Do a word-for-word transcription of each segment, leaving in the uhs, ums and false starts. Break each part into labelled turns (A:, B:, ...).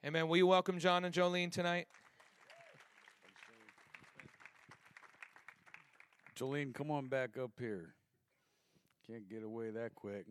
A: Amen. Will you welcome John and Jolene tonight?
B: Jolene, come on back up here. Can't get away that quick.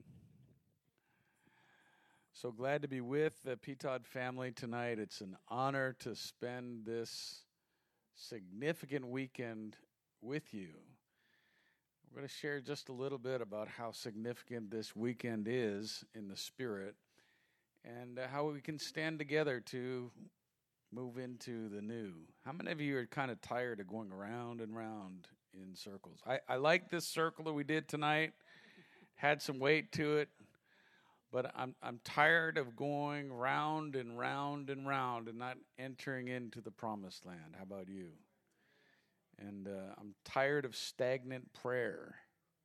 B: So glad to be with the P T O D family tonight. It's an honor to spend this significant weekend with you. We're going to share just a little bit about how significant this weekend is in the spirit and uh, how we can stand together to move into the new. How many of you are kind of tired of going around and round in circles? I, I like this circle that we did tonight. Had some weight to it. But I'm I'm tired of going round and round and round and not entering into the promised land. How about you? And uh, I'm tired of stagnant prayer.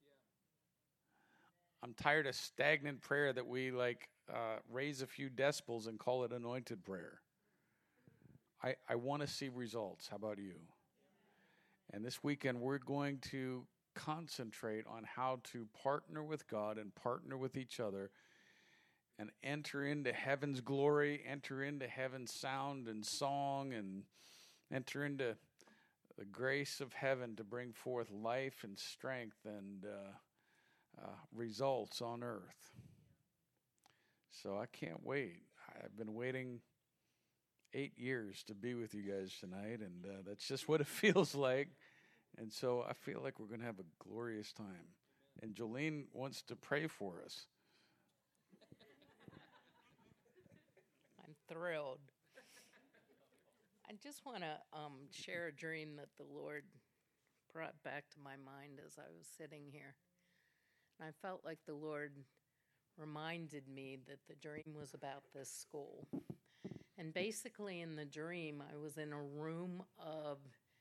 B: I'm tired of stagnant prayer that we like uh, raise a few decibels and call it anointed prayer. I, I want to see results. How about you? And this weekend we're going to concentrate on how to partner with God and partner with each other and enter into heaven's glory, enter into heaven's sound and song, and enter into the grace of heaven to bring forth life and strength and uh, uh, results on earth. So I can't wait. I've been waiting eight years to be with you guys tonight, and uh, that's just what it feels like. And so I feel like we're going to have a glorious time. And Jolene wants to pray for us.
C: I'm thrilled. I just want to um, share a dream that the Lord brought back to my mind as I was sitting here. And I felt like the Lord reminded me that the dream was about this school. And basically in the dream, I was in a room of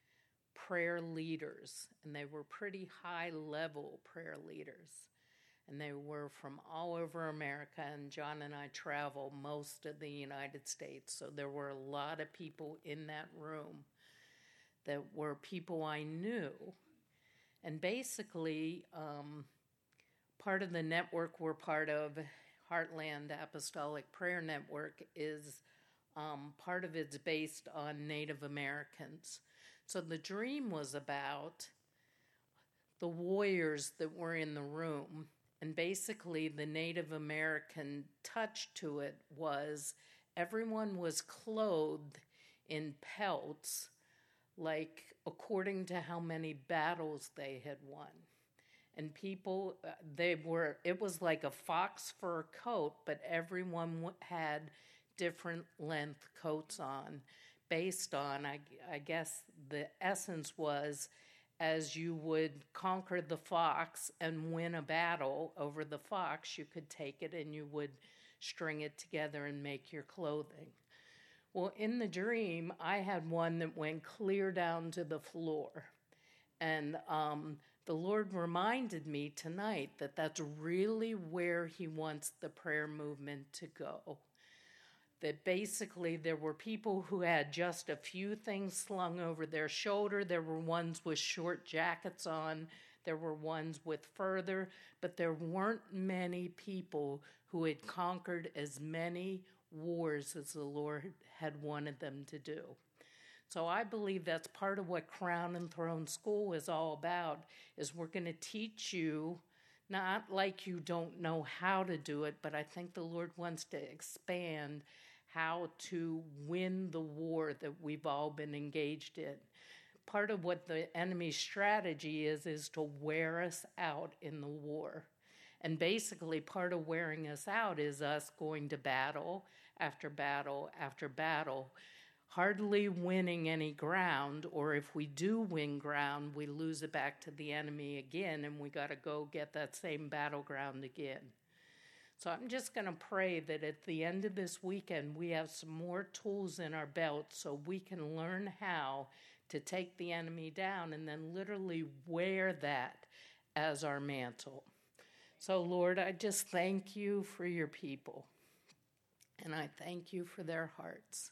C: prayer leaders, and they were pretty high-level prayer leaders. And they were from all over America, and John and I travel most of the United States. So there were a lot of people in that room that were people I knew. And basically, um, part of the network we're part of, Heartland Apostolic Prayer Network, is um, part of it's based on Native Americans. So the dream was about the warriors that were in the room. And basically, the Native American touch to it was everyone was clothed in pelts, like according to how many battles they had won. And people, they were, it was like a fox fur coat, but everyone had different length coats on, based on, I, I guess the essence was, as you would conquer the fox and win a battle over the fox, you could take it and you would string it together and make your clothing. Well, in the dream, I had one that went clear down to the floor. And um, the Lord reminded me tonight that that's really where He wants the prayer movement to go. That basically there were people who had just a few things slung over their shoulder. There were ones with short jackets on. There were ones with further. But there weren't many people who had conquered as many wars as the Lord had wanted them to do. So I believe that's part of what Crown and Throne School is all about, is we're going to teach you, not like you don't know how to do it, but I think the Lord wants to expand how to win the war that we've all been engaged in. Part of what the enemy's strategy is, is to wear us out in the war. And basically part of wearing us out is us going to battle after battle after battle, hardly winning any ground, or if we do win ground, we lose it back to the enemy again, and we got to go get that same battleground again. So I'm just going to pray that at the end of this weekend, we have some more tools in our belt so we can learn how to take the enemy down and then literally wear that as our mantle. So, Lord, I just thank you for your people, and I thank you for their hearts.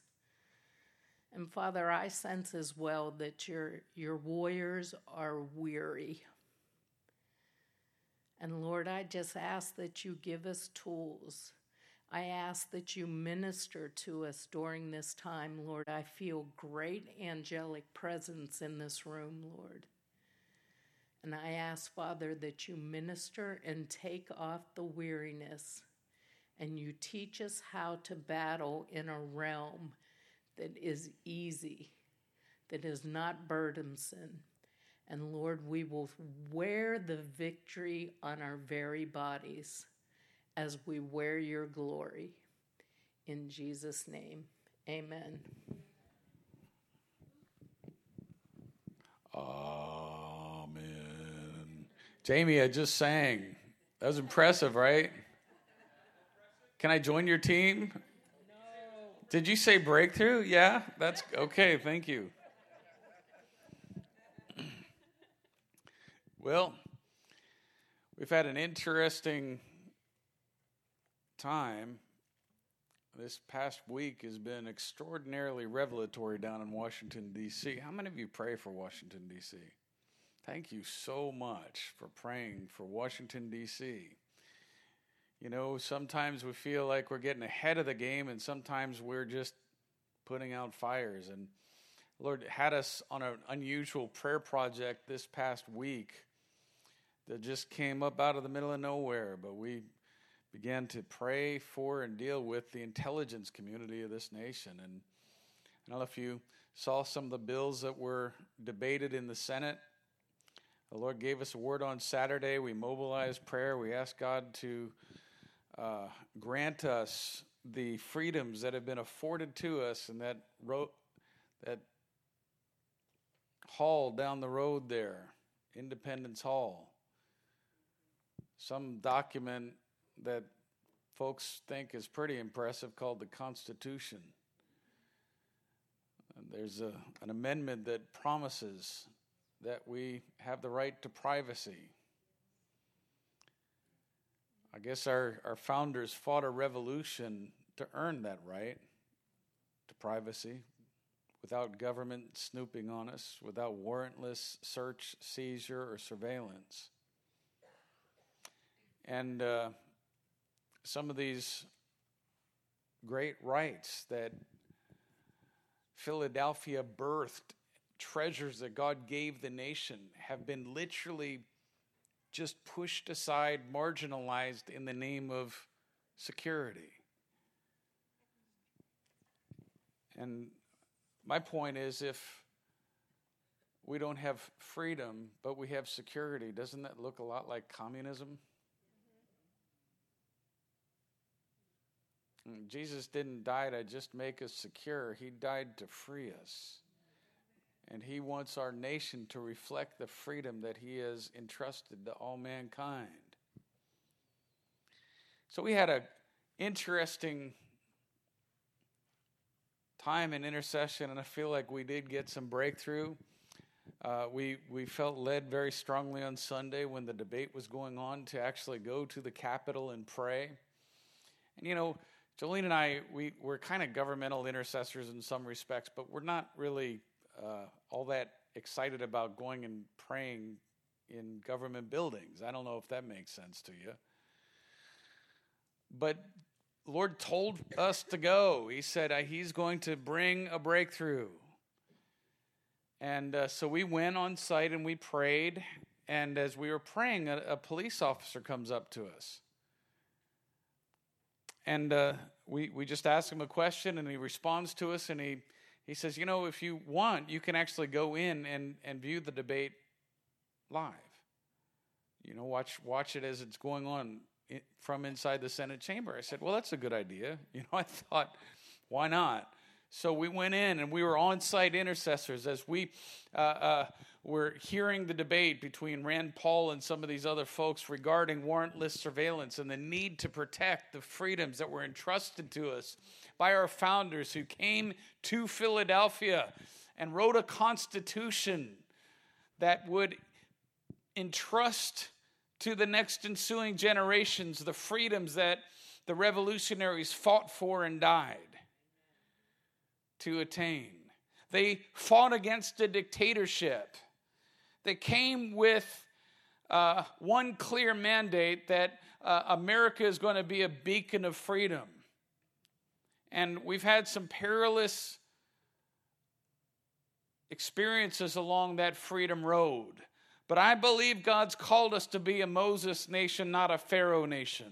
C: And, Father, I sense as well that your, your warriors are weary. And Lord, I just ask that you give us tools. I ask that you minister to us during this time, Lord. I feel great angelic presence in this room, Lord. And I ask, Father, that you minister and take off the weariness, and you teach us how to battle in a realm that is easy, that is not burdensome. And Lord, we will wear the victory on our very bodies as we wear your glory. In Jesus' name, amen.
B: Amen. Jamie, I just sang. That was impressive, right? Can I join your team? No. Did you say breakthrough? Yeah? That's okay. Thank you. Well, we've had an interesting time. This past week has been extraordinarily revelatory down in Washington, D C How many of you pray for Washington, D C? Thank you so much for praying for Washington, D C You know, sometimes we feel like we're getting ahead of the game, and sometimes we're just putting out fires. And Lord had us on an unusual prayer project this past week that just came up out of the middle of nowhere, but we began to pray for and deal with the intelligence community of this nation. And I don't know if you saw some of the bills that were debated in the Senate. The Lord gave us a word on Saturday. We mobilized prayer. We asked God to uh, grant us the freedoms that have been afforded to us in that road, that hall down the road there, Independence Hall. Some document that folks think is pretty impressive called the Constitution. And there's a, an amendment that promises that we have the right to privacy. I guess our, our founders fought a revolution to earn that right to privacy, without government snooping on us, without warrantless search, seizure, or surveillance. And uh, some of these great rights that Philadelphia birthed, treasures that God gave the nation, have been literally just pushed aside, marginalized in the name of security. And my point is, if we don't have freedom, but we have security, doesn't that look a lot like communism? Jesus didn't die to just make us secure. He died to free us. And he wants our nation to reflect the freedom that he has entrusted to all mankind. So we had an interesting time in intercession, and I feel like we did get some breakthrough. Uh, we, we felt led very strongly on Sunday when the debate was going on to actually go to the Capitol and pray. And you know, Jolene and I, we, we're kind of governmental intercessors in some respects, but we're not really uh, all that excited about going and praying in government buildings. I don't know if that makes sense to you. But Lord told us to go. He said uh, he's going to bring a breakthrough. And uh, so we went on site and we prayed. And as we were praying, a, a police officer comes up to us. And uh, we, we just ask him a question, and he responds to us, and he, he says, you know, if you want, you can actually go in and, and view the debate live. You know, watch watch it as it's going on in, from inside the Senate chamber. I said, well, that's a good idea. You know, I thought, why not? So we went in, and we were on-site intercessors as we uh, uh, were hearing the debate between Rand Paul and some of these other folks regarding warrantless surveillance and the need to protect the freedoms that were entrusted to us by our founders who came to Philadelphia and wrote a constitution that would entrust to the next ensuing generations the freedoms that the revolutionaries fought for and died to attain. They fought against a dictatorship that came with uh, one clear mandate that uh, America is going to be a beacon of freedom. And we've had some perilous experiences along that freedom road. But I believe God's called us to be a Moses nation, not a Pharaoh nation.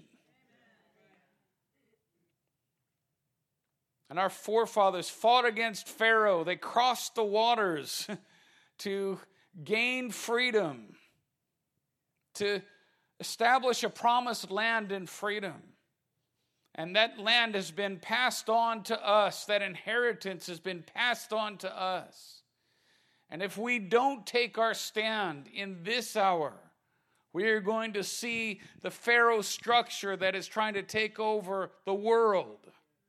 B: And our forefathers fought against Pharaoh. They crossed the waters to gain freedom, to establish a promised land in freedom. And that land has been passed on to us. That inheritance has been passed on to us. And if we don't take our stand in this hour, we are going to see the Pharaoh structure that is trying to take over the world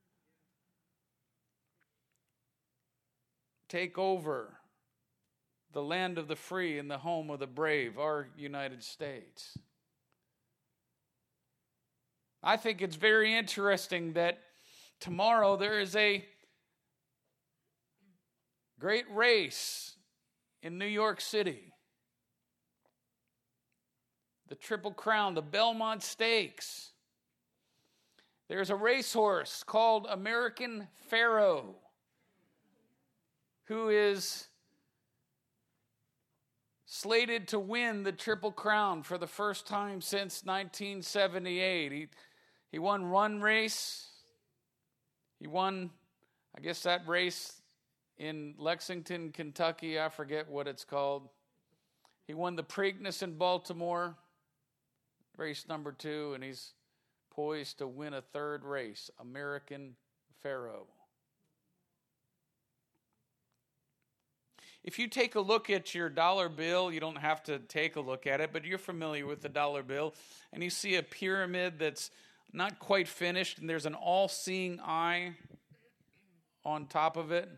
B: take over the land of the free and the home of the brave, our United States. I think it's very interesting that tomorrow there is a great race in New York City. The Triple Crown, the Belmont Stakes. There's a racehorse called American Pharoah who is slated to win the Triple Crown for the first time since nineteen seventy-eight. He, he won one race. He won, I guess, that race in Lexington, Kentucky. I forget what it's called. He won the Preakness in Baltimore, race number two, and he's poised to win a third race, American Pharoah. If you take a look at your dollar bill, you don't have to take a look at it, but you're familiar with the dollar bill, and you see a pyramid that's not quite finished, and there's an all-seeing eye on top of it.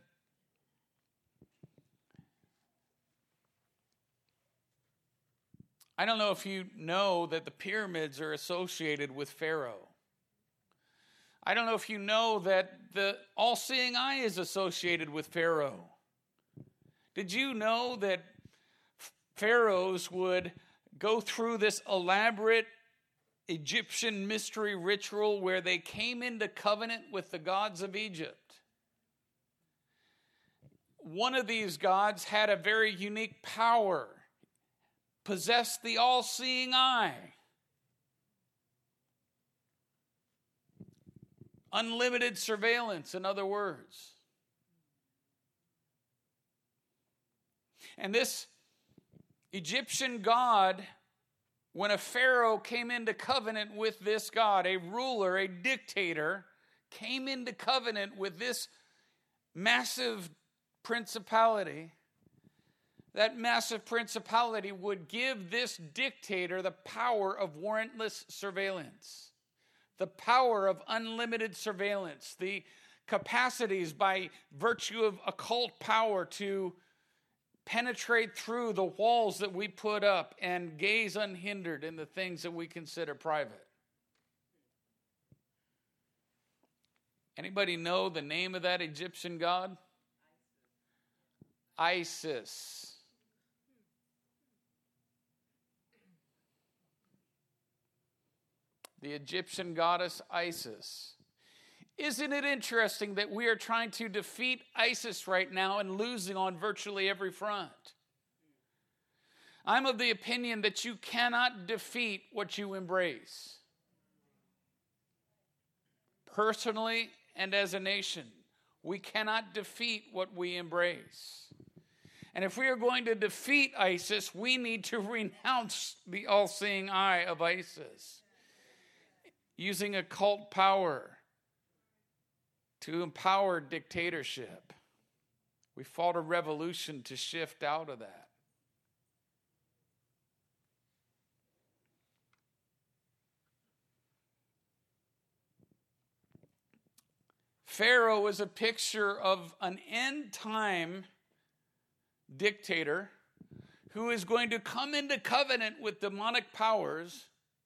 B: I don't know if you know that the pyramids are associated with Pharaoh. I don't know if you know that the all-seeing eye is associated with Pharaoh. Did you know that pharaohs would go through this elaborate Egyptian mystery ritual where they came into covenant with the gods of Egypt? One of these gods had a very unique power, possessed the all-seeing eye, unlimited surveillance, in other words. And this Egyptian god, when a pharaoh came into covenant with this god, a ruler, a dictator, came into covenant with this massive principality, that massive principality would give this dictator the power of warrantless surveillance, the power of unlimited surveillance, the capacities by virtue of occult power to penetrate through the walls that we put up and gaze unhindered in the things that we consider private. Anybody know the name of that Egyptian god? Isis. The Egyptian goddess Isis. Isn't it interesting that we are trying to defeat ISIS right now and losing on virtually every front? I'm of the opinion that you cannot defeat what you embrace. Personally and as a nation, we cannot defeat what we embrace. And if we are going to defeat ISIS, we need to renounce the all-seeing eye of ISIS, using occult power to empower dictatorship. We fought a revolution to shift out of that. Pharaoh is a picture of an end-time dictator who is going to come into covenant with demonic powers.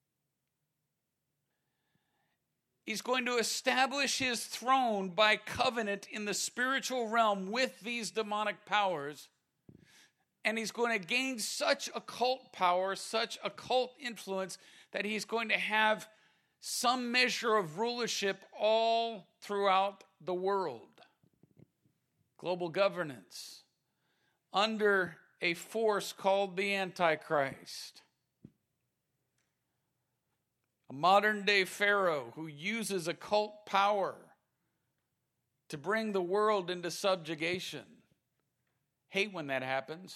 B: He's going to establish his throne by covenant in the spiritual realm with these demonic powers. And he's going to gain such occult power, such occult influence, that he's going to have some measure of rulership all throughout the world, global governance, under a force called the Antichrist. A modern-day Pharaoh who uses occult power to bring the world into subjugation. Hate when that happens.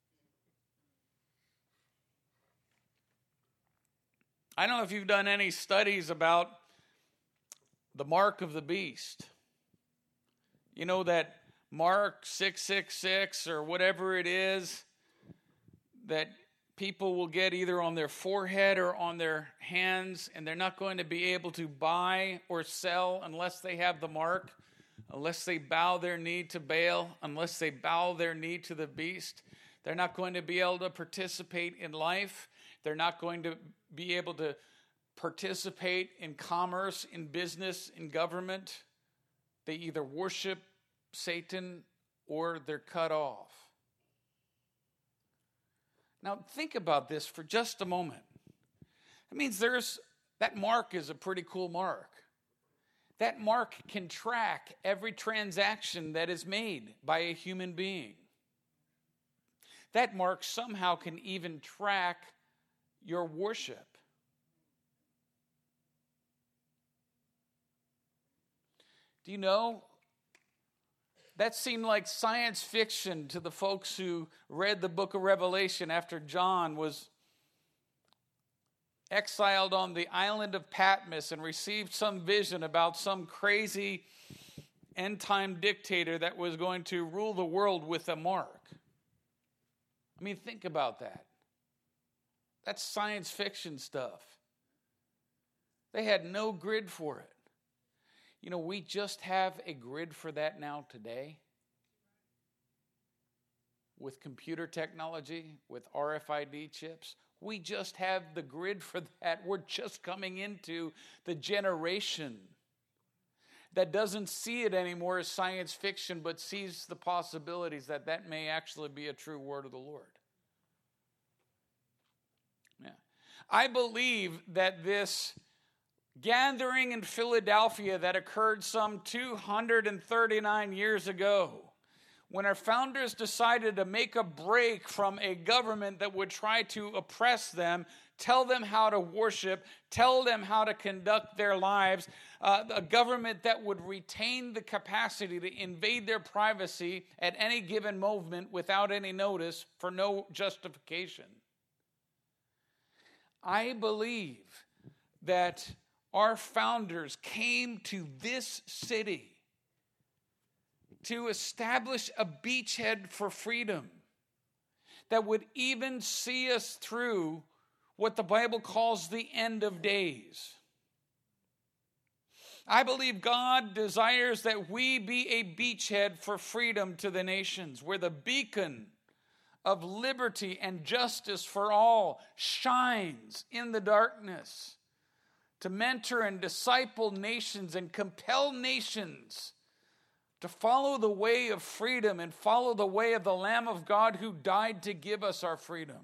B: I don't know if you've done any studies about the mark of the beast. You know that mark six six six or whatever it is that people will get either on their forehead or on their hands, and they're not going to be able to buy or sell unless they have the mark, unless they bow their knee to Baal, unless they bow their knee to the beast. They're not going to be able to participate in life. They're not going to be able to participate in commerce, in business, in government. They either worship Satan or they're cut off. Now think about this for just a moment. It means there's, that mark is a pretty cool mark. That mark can track every transaction that is made by a human being. That mark somehow can even track your worship. Do you know, that seemed like science fiction to the folks who read the book of Revelation after John was exiled on the island of Patmos and received some vision about some crazy end-time dictator that was going to rule the world with a mark. I mean, think about that. That's science fiction stuff. They had no grid for it. You know, we just have a grid for that now today. With computer technology, with R F I D chips. We just have the grid for that. We're just coming into the generation that doesn't see it anymore as science fiction, but sees the possibilities that that may actually be a true word of the Lord. Yeah. I believe that this gathering in Philadelphia that occurred some two hundred thirty-nine years ago, when our founders decided to make a break from a government that would try to oppress them, tell them how to worship, tell them how to conduct their lives, uh, a government that would retain the capacity to invade their privacy at any given moment without any notice for no justification. I believe that our founders came to this city to establish a beachhead for freedom that would even see us through what the Bible calls the end of days. I believe God desires that we be a beachhead for freedom to the nations, where the beacon of liberty and justice for all shines in the darkness, to mentor and disciple nations and compel nations to follow the way of freedom and follow the way of the Lamb of God who died to give us our freedom.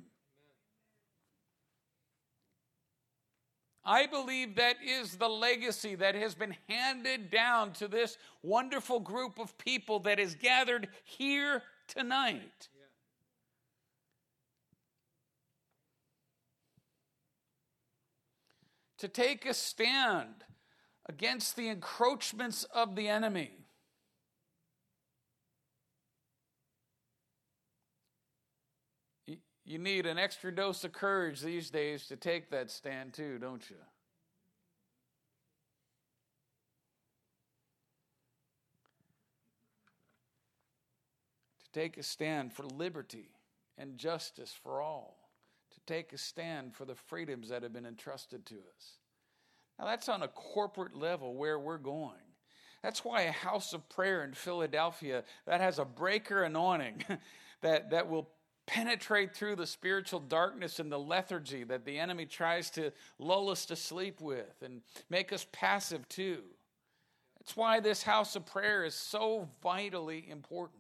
B: I believe that is the legacy that has been handed down to this wonderful group of people that is gathered here tonight. To take a stand against the encroachments of the enemy. You need an extra dose of courage these days to take that stand too, don't you? To take a stand for liberty and justice for all. To take a stand for the freedoms that have been entrusted to us. Now that's on a corporate level where we're going. That's why a house of prayer in Philadelphia that has a breaker anointing that, that will penetrate through the spiritual darkness and the lethargy that the enemy tries to lull us to sleep with and make us passive too. That's why this house of prayer is so vitally important.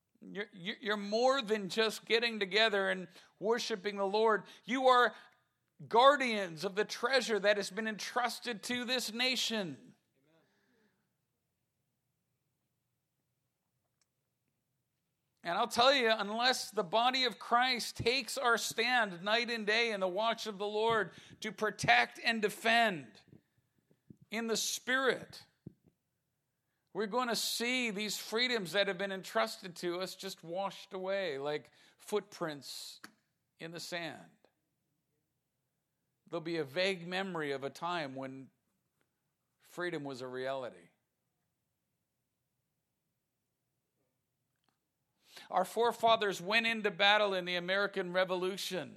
B: You're, you're more than just getting together and worshiping the Lord. You are guardians of the treasure that has been entrusted to this nation. And I'll tell you, unless the body of Christ takes our stand night and day in the watch of the Lord to protect and defend in the Spirit, we're going to see these freedoms that have been entrusted to us just washed away like footprints in the sand. There'll be a vague memory of a time when freedom was a reality. Our forefathers went into battle in the American Revolution,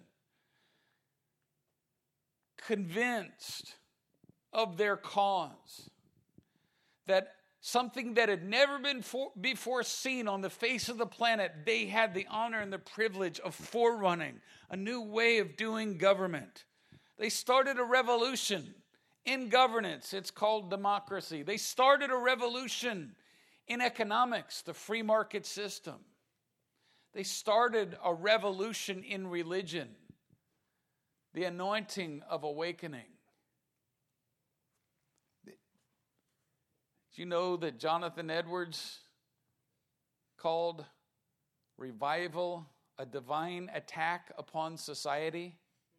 B: convinced of their cause, that something that had never been for, before seen on the face of the planet, they had the honor and the privilege of forerunning a new way of doing government. They started a revolution in governance. It's called democracy. They started a revolution in economics, the free market system. They started a revolution in religion, the anointing of awakening. Did you know that Jonathan Edwards called revival a divine attack upon society?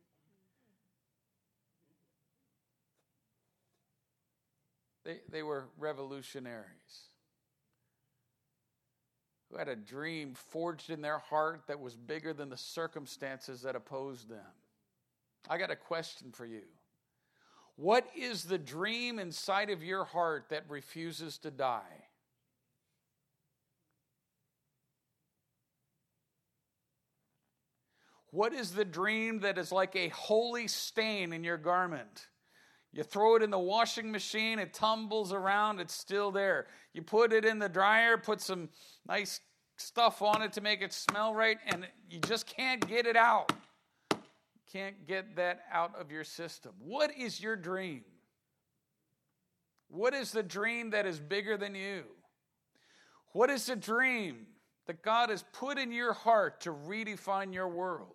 B: They, they were revolutionaries who had a dream forged in their heart that was bigger than the circumstances that opposed them. I got a question for you. What is the dream inside of your heart that refuses to die? What is the dream that is like a holy stain in your garment? You throw it in the washing machine, it tumbles around, it's still there. You put it in the dryer, put some nice stuff on it to make it smell right, and you just can't get it out. Can't get that out of your system. What is your dream? What is the dream that is bigger than you? What is the dream that God has put in your heart to redefine your world?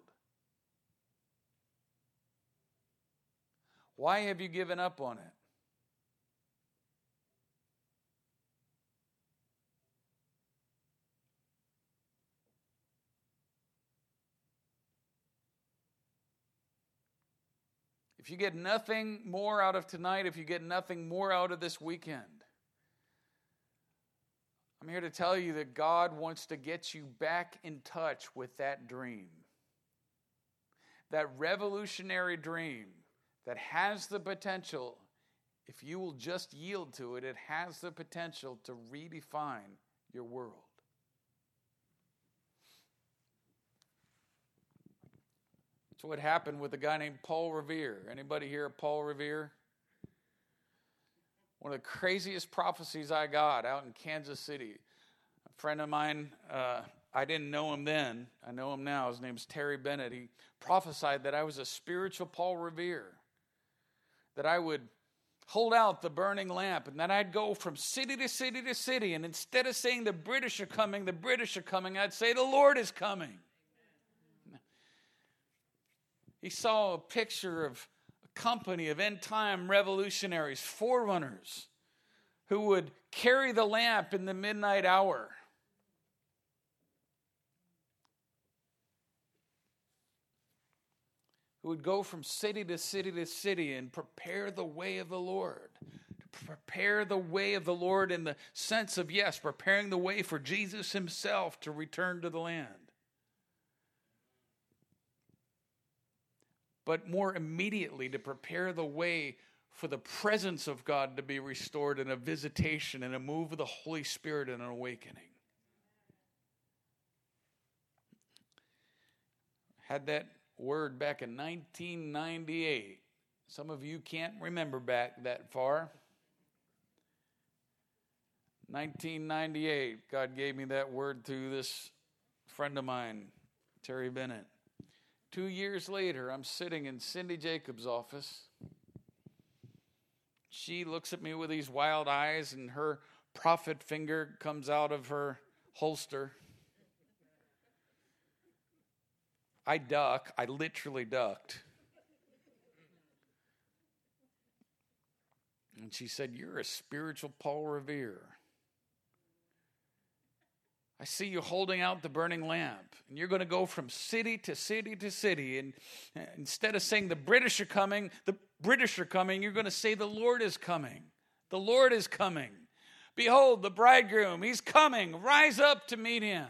B: Why have you given up on it? If you get nothing more out of tonight, if you get nothing more out of this weekend, I'm here to tell you that God wants to get you back in touch with that dream. That revolutionary dream that has the potential, if you will just yield to it, it has the potential to redefine your world. That's what happened with a guy named Paul Revere. Anybody hear of Paul Revere? One of the craziest prophecies I got out in Kansas City. A friend of mine, uh, I didn't know him then. I know him now. His name's Terry Bennett. He prophesied that I was a spiritual Paul Revere, that I would hold out the burning lamp, and that I'd go from city to city to city, and instead of saying the British are coming, the British are coming, I'd say the Lord is coming. He saw a picture of a company of end-time revolutionaries, forerunners, who would carry the lamp in the midnight hour. Who would go from city to city to city and prepare the way of the Lord. To prepare the way of the Lord in the sense of, yes, preparing the way for Jesus himself to return to the land. But more immediately to prepare the way for the presence of God to be restored in a visitation and a move of the Holy Spirit and an awakening. Had that word back in nineteen ninety-eight. Some of you can't remember back that far. nineteen ninety-eight, God gave me that word through this friend of mine, Terry Bennett. Two years later, I'm sitting in Cindy Jacobs' office. She looks at me with these wild eyes, and her prophet finger comes out of her holster. I duck. I literally ducked. And she said, "You're a spiritual Paul Revere. I see you holding out the burning lamp, and you're going to go from city to city to city. And instead of saying the British are coming, the British are coming, you're going to say the Lord is coming. The Lord is coming. Behold, the bridegroom, he's coming. Rise up to meet him.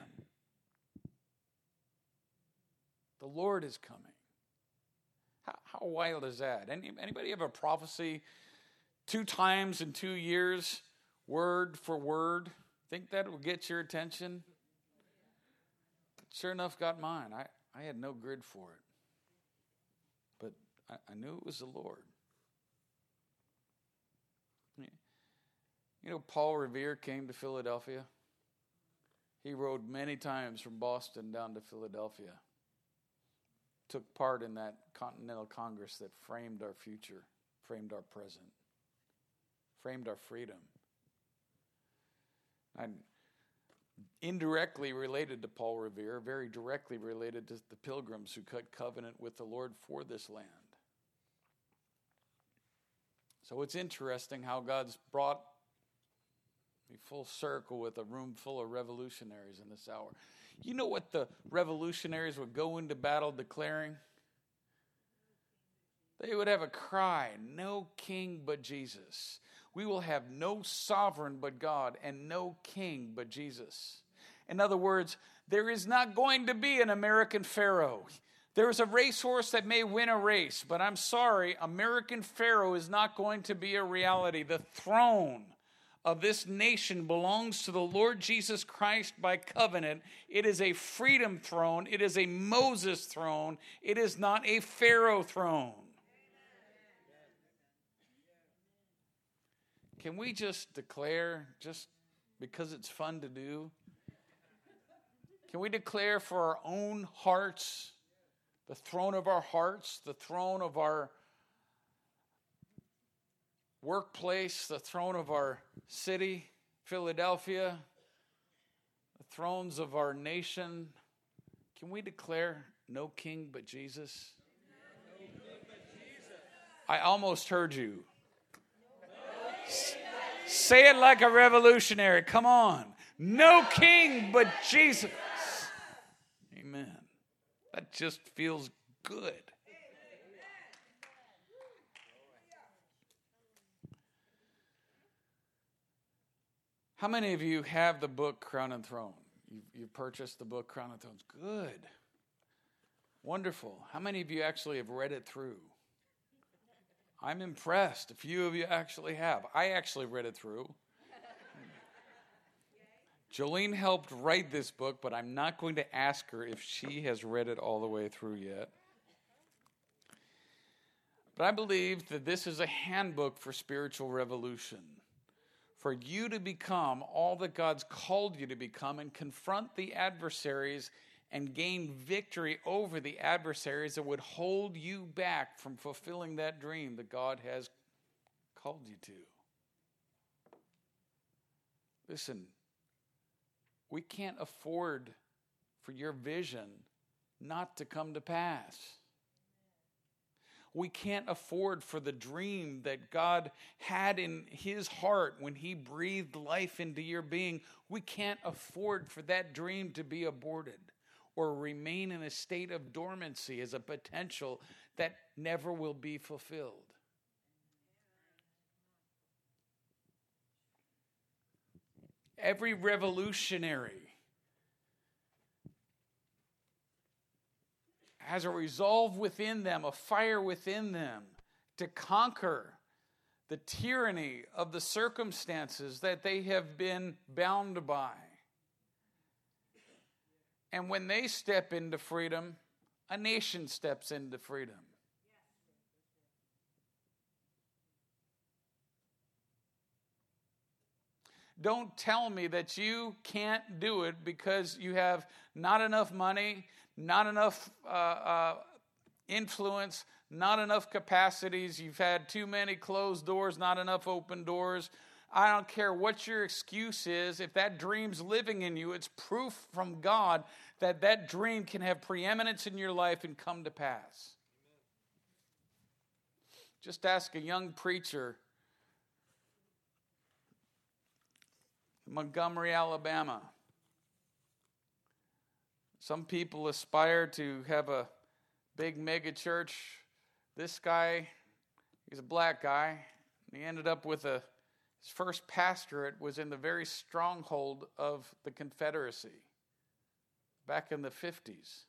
B: The Lord is coming." How, how wild is that? Any, anybody have a prophecy two times in two years, word for word? Think that will get your attention? Sure enough, got mine. I, I had no grid for it. But I, I knew it was the Lord. You know, Paul Revere came to Philadelphia. He rode many times from Boston down to Philadelphia. Took part in that Continental Congress that framed our future, framed our present, framed our freedom. I'm indirectly related to Paul Revere, very directly related to the pilgrims who cut covenant with the Lord for this land. So it's interesting how God's brought me full circle with a room full of revolutionaries in this hour. You know what the revolutionaries would go into battle declaring? They would have a cry, "No king but Jesus." We will have no sovereign but God and no king but Jesus. In other words, there is not going to be an American Pharaoh. There is a racehorse that may win a race, but I'm sorry, American Pharaoh is not going to be a reality. The throne of this nation belongs to the Lord Jesus Christ by covenant. It is a freedom throne. It is a Moses throne. It is not a Pharaoh throne. Can we just declare, just because it's fun to do, can we declare for our own hearts, the throne of our hearts, the throne of our workplace, the throne of our city, Philadelphia, the thrones of our nation, can we declare no king but Jesus? No king but Jesus. I almost heard you. Say it like a revolutionary. Come on. No king but Jesus. Amen. That just feels good. How many of you have the book Crown and Throne? You, you purchased the book Crown and Thrones. Good. Wonderful. How many of you actually have read it through? I'm impressed. A few of you actually have. I actually read it through. Jolene helped write this book, but I'm not going to ask her if she has read it all the way through yet. But I believe that this is a handbook for spiritual revolution, for you to become all that God's called you to become and confront the adversaries and gain victory over the adversaries that would hold you back from fulfilling that dream that God has called you to. Listen, we can't afford for your vision not to come to pass. We can't afford for the dream that God had in his heart when he breathed life into your being. We can't afford for that dream to be aborted or remain in a state of dormancy as a potential that never will be fulfilled. Every revolutionary has a resolve within them, a fire within them to conquer the tyranny of the circumstances that they have been bound by. And when they step into freedom, a nation steps into freedom. Don't tell me that you can't do it because you have not enough money, not enough uh, uh, influence, not enough capacities. You've had too many closed doors, not enough open doors. I don't care what your excuse is. If that dream's living in you, it's proof from God that that dream can have preeminence in your life and come to pass. Just ask a young preacher Montgomery, Alabama. Some people aspire to have a big mega church. This guy, he's a black guy. And he ended up with a, his first pastorate was in the very stronghold of the Confederacy back in the fifties.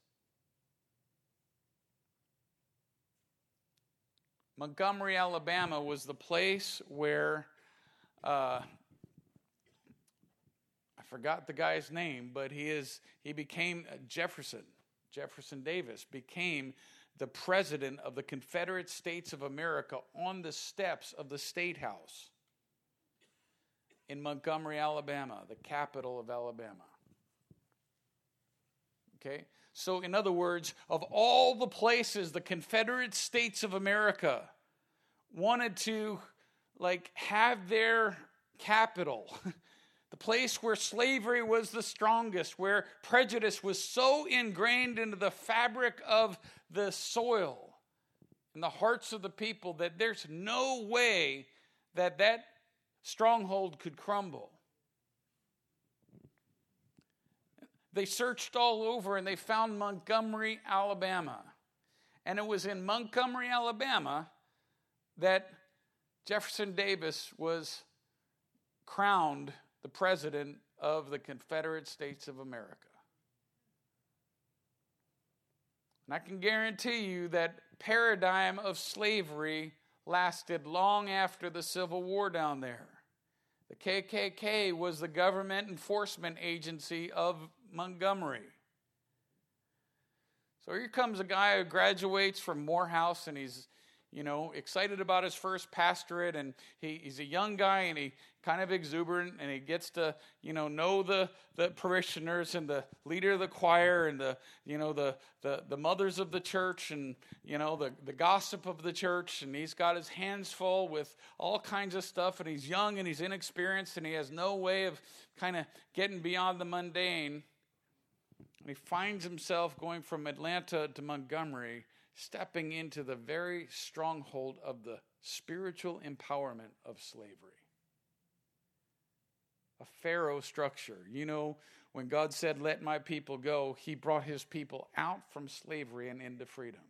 B: Montgomery, Alabama was the place where, uh, I forgot the guy's name, but he is he became Jefferson. Jefferson Davis became the president of the Confederate States of America on the steps of the State House in Montgomery, Alabama, the capital of Alabama. Okay? So, in other words, of all the places the Confederate States of America wanted to, like, have their capital, the place where slavery was the strongest, where prejudice was so ingrained into the fabric of the soil and the hearts of the people that there's no way that that stronghold could crumble. They searched all over and they found Montgomery, Alabama. And it was in Montgomery, Alabama that Jefferson Davis was crowned the president of the Confederate States of America. And I can guarantee you that paradigm of slavery lasted long after the Civil War down there. The K K K was the government enforcement agency of Montgomery. So here comes a guy who graduates from Morehouse, and he's, you know, excited about his first pastorate, and he, he's a young guy, and he kind of exuberant, and he gets to, you know, know the, the parishioners and the leader of the choir and the, you know, the, the, the mothers of the church and, you know, the, the gossip of the church, and he's got his hands full with all kinds of stuff, and he's young and he's inexperienced, and he has no way of kind of getting beyond the mundane. And he finds himself going from Atlanta to Montgomery, stepping into the very stronghold of the spiritual empowerment of slavery. A Pharaoh structure. You know, when God said, "Let my people go," he brought his people out from slavery and into freedom.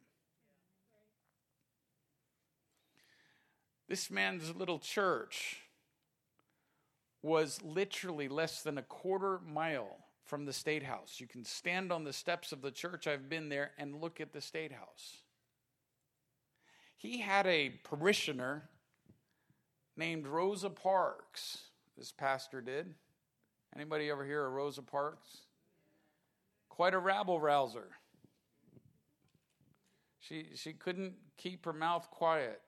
B: This man's little church was literally less than a quarter mile from the State House. You can stand on the steps of the church. I've been there and look at the State House. He had a parishioner named Rosa Parks. This pastor did. Anybody ever hear of Rosa Parks? Quite a rabble-rouser. She, she couldn't keep her mouth quiet.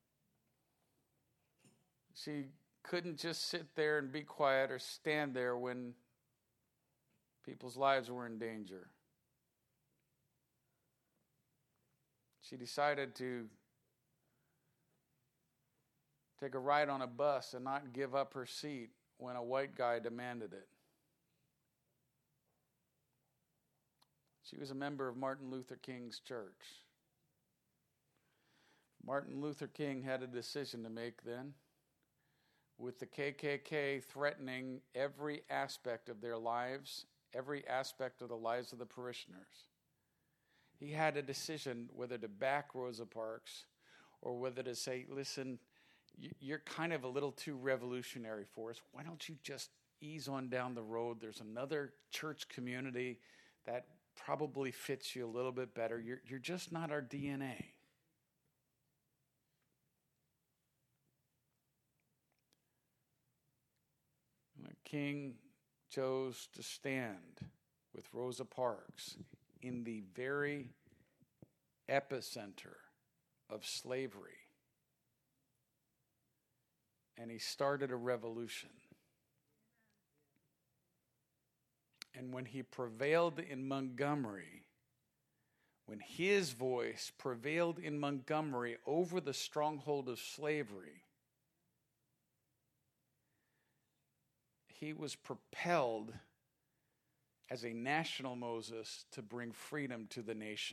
B: She couldn't just sit there and be quiet or stand there when people's lives were in danger. She decided to take a ride on a bus and not give up her seat when a white guy demanded it. She was a member of Martin Luther King's church. Martin Luther King had a decision to make then, with the K K K threatening every aspect of their lives, every aspect of the lives of the parishioners. He had a decision whether to back Rosa Parks or whether to say, "Listen, you're kind of a little too revolutionary for us. Why don't you just ease on down the road? There's another church community that probably fits you a little bit better. You're, you're just not our D N A." And the king chose to stand with Rosa Parks in the very epicenter of slavery. And he started a revolution. And when he prevailed in Montgomery, when his voice prevailed in Montgomery over the stronghold of slavery, he was propelled as a national Moses to bring freedom to the nation.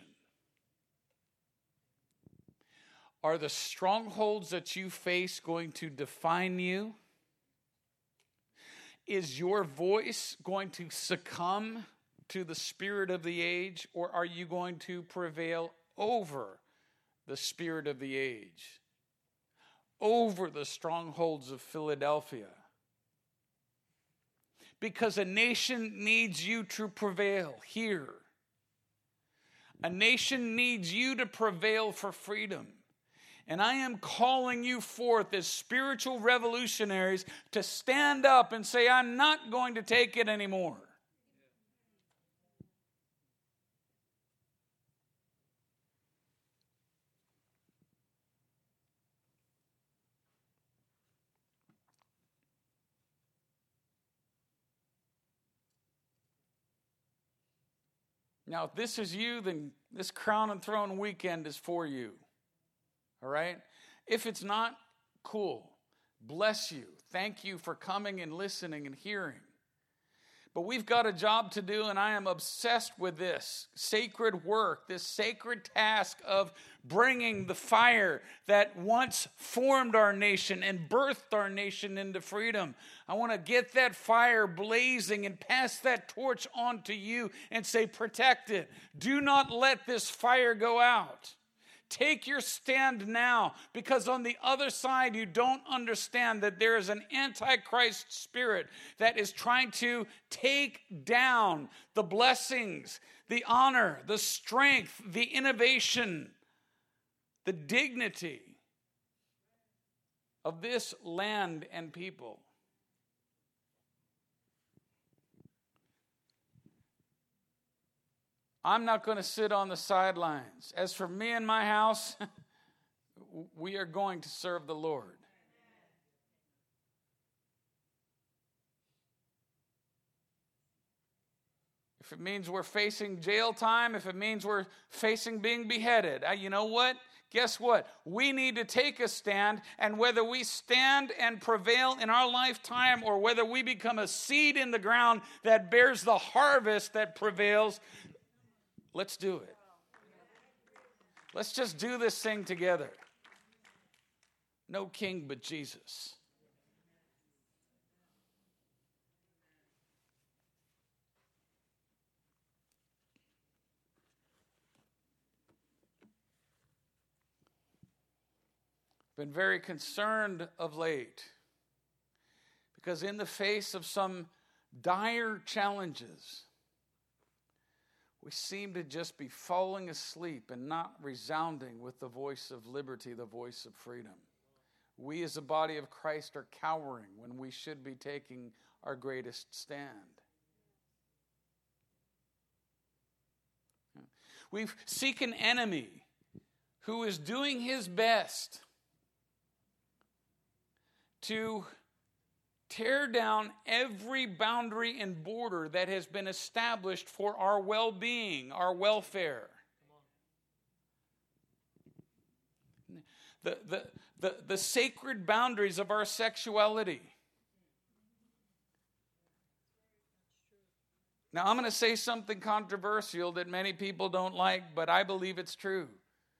B: Are the strongholds that you face going to define you? is your voice going to succumb to the spirit of the age, or are you going to prevail over the spirit of the age, over the strongholds of Philadelphia? Because a nation needs you to prevail here. A nation needs you to prevail for freedom. And I am calling you forth as spiritual revolutionaries to stand up and say, I'm not going to take it anymore. Now, if this is you, then this Crown and Throne weekend is for you. All right? If it's not, cool. Bless you. Thank you for coming and listening and hearing. But we've got a job to do, and I am obsessed with this sacred work, this sacred task of bringing the fire that once formed our nation and birthed our nation into freedom. I want to get that fire blazing and pass that torch on to you and say, protect it. Do not let this fire go out. Take your stand now, because on the other side, you don't understand that there is an antichrist spirit that is trying to take down the blessings, the honor, the strength, the innovation, the dignity of this land and people. I'm not going to sit on the sidelines. As for me and my house, we are going to serve the Lord. If it means we're facing jail time, if it means we're facing being beheaded, uh, you know what? Guess what? We need to take a stand, and whether we stand and prevail in our lifetime or whether we become a seed in the ground that bears the harvest that prevails, let's do it. Let's just do this thing together. No king but Jesus. Been very concerned of late because in the face of some dire challenges, we seem to just be falling asleep and not resounding with the voice of liberty, the voice of freedom. We as a body of Christ are cowering when we should be taking our greatest stand. We seek an enemy who is doing his best to tear down every boundary and border that has been established for our well-being, our welfare. The, the, the, the sacred boundaries of our sexuality. Now, I'm going to say something controversial that many people don't like, but I believe it's true.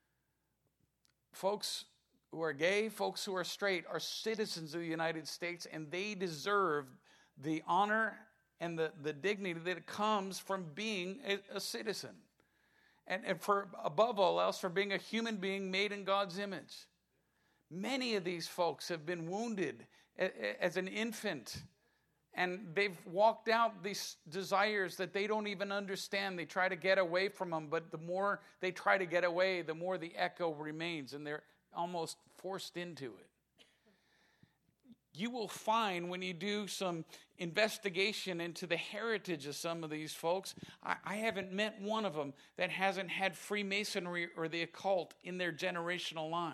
B: Folks who are gay, folks who are straight, are citizens of the United States, and they deserve the honor and the, the dignity that comes from being a, a citizen. And, and for above all else, for being a human being made in God's image. Many of these folks have been wounded as an infant, and they've walked out these desires that they don't even understand. They try to get away from them, but the more they try to get away, the more the echo remains, and they're almost forced into it. You will find when you do some investigation into the heritage of some of these folks, I, I haven't met one of them that hasn't had Freemasonry or the occult in their generational line.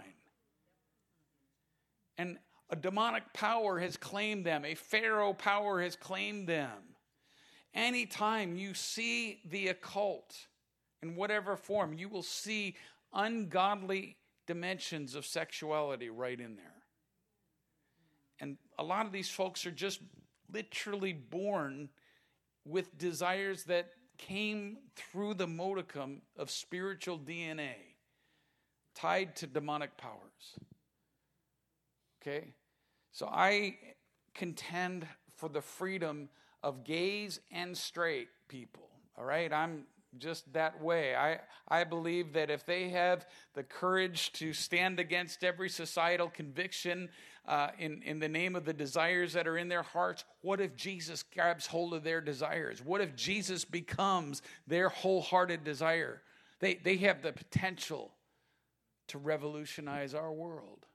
B: And a demonic power has claimed them. A pharaoh power has claimed them. Anytime you see the occult in whatever form, you will see ungodly dimensions of sexuality right in there. And a lot of these folks are just literally born with desires that came through the modicum of spiritual D N A tied to demonic powers. Okay? So I contend for the freedom of gays and straight people, all right? I'm just that way. I, I believe that if they have the courage to stand against every societal conviction uh, in, in the name of the desires that are in their hearts, what if Jesus grabs hold of their desires? What if Jesus becomes their wholehearted desire? They, they have the potential to revolutionize our world.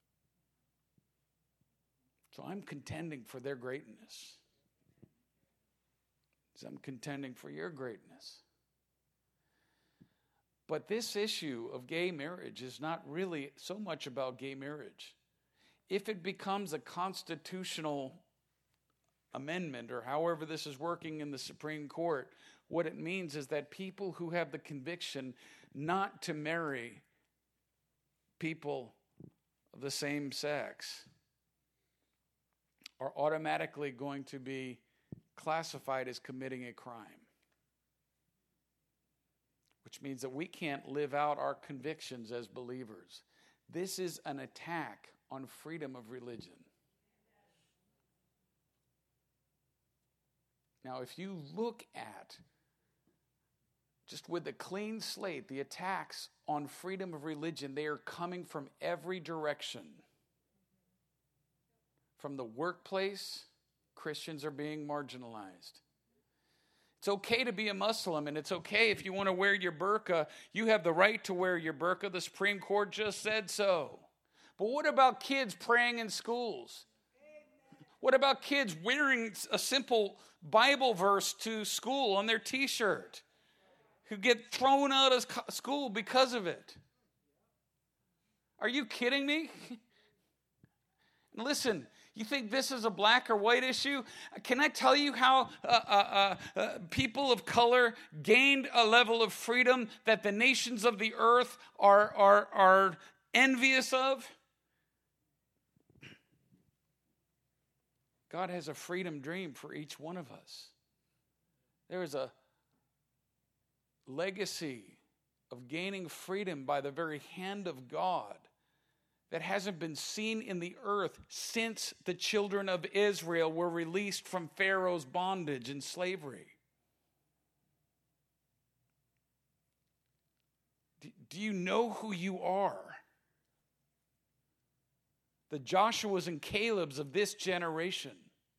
B: So I'm contending for their greatness. So I'm contending for your greatness. But this issue of gay marriage is not really so much about gay marriage. If it becomes a constitutional amendment, or however this is working in the Supreme Court, what it means is that people who have the conviction not to marry people of the same sex are automatically going to be classified as committing a crime. Which means that we can't live out our convictions as believers. This is an attack on freedom of religion. Now, if you look at, just with a clean slate, the attacks on freedom of religion, they are coming from every direction. From the workplace, Christians are being marginalized. It's okay to be a Muslim, and it's okay if you want to wear your burqa. You have the right to wear your burqa. The Supreme Court just said so. But what about kids praying in schools? What about kids wearing a simple Bible verse to school on their t-shirt who get thrown out of school because of it? Are you kidding me? Listen, you think this is a black or white issue? Can I tell you how uh, uh, uh, people of color gained a level of freedom that the nations of the earth are, are, are envious of? God has a freedom dream for each one of us. There is a legacy of gaining freedom by the very hand of God that hasn't been seen in the earth since the children of Israel were released from Pharaoh's bondage and slavery. Do you know who you are? The Joshuas and Calebs of this generation.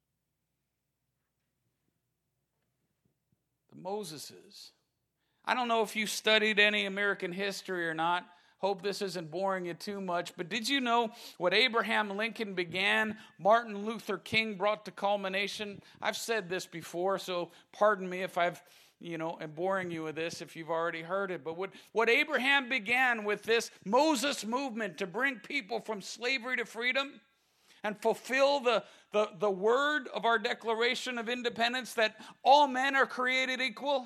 B: The Moseses. I don't know if you studied any American history or not. Hope this isn't boring you too much, but did you know what Abraham Lincoln began, Martin Luther King brought to culmination? I've said this before, so pardon me if I've, you know, am boring you with this if you've already heard it. But what, what Abraham began with this Moses movement to bring people from slavery to freedom and fulfill the, the, the word of our Declaration of Independence that all men are created equal.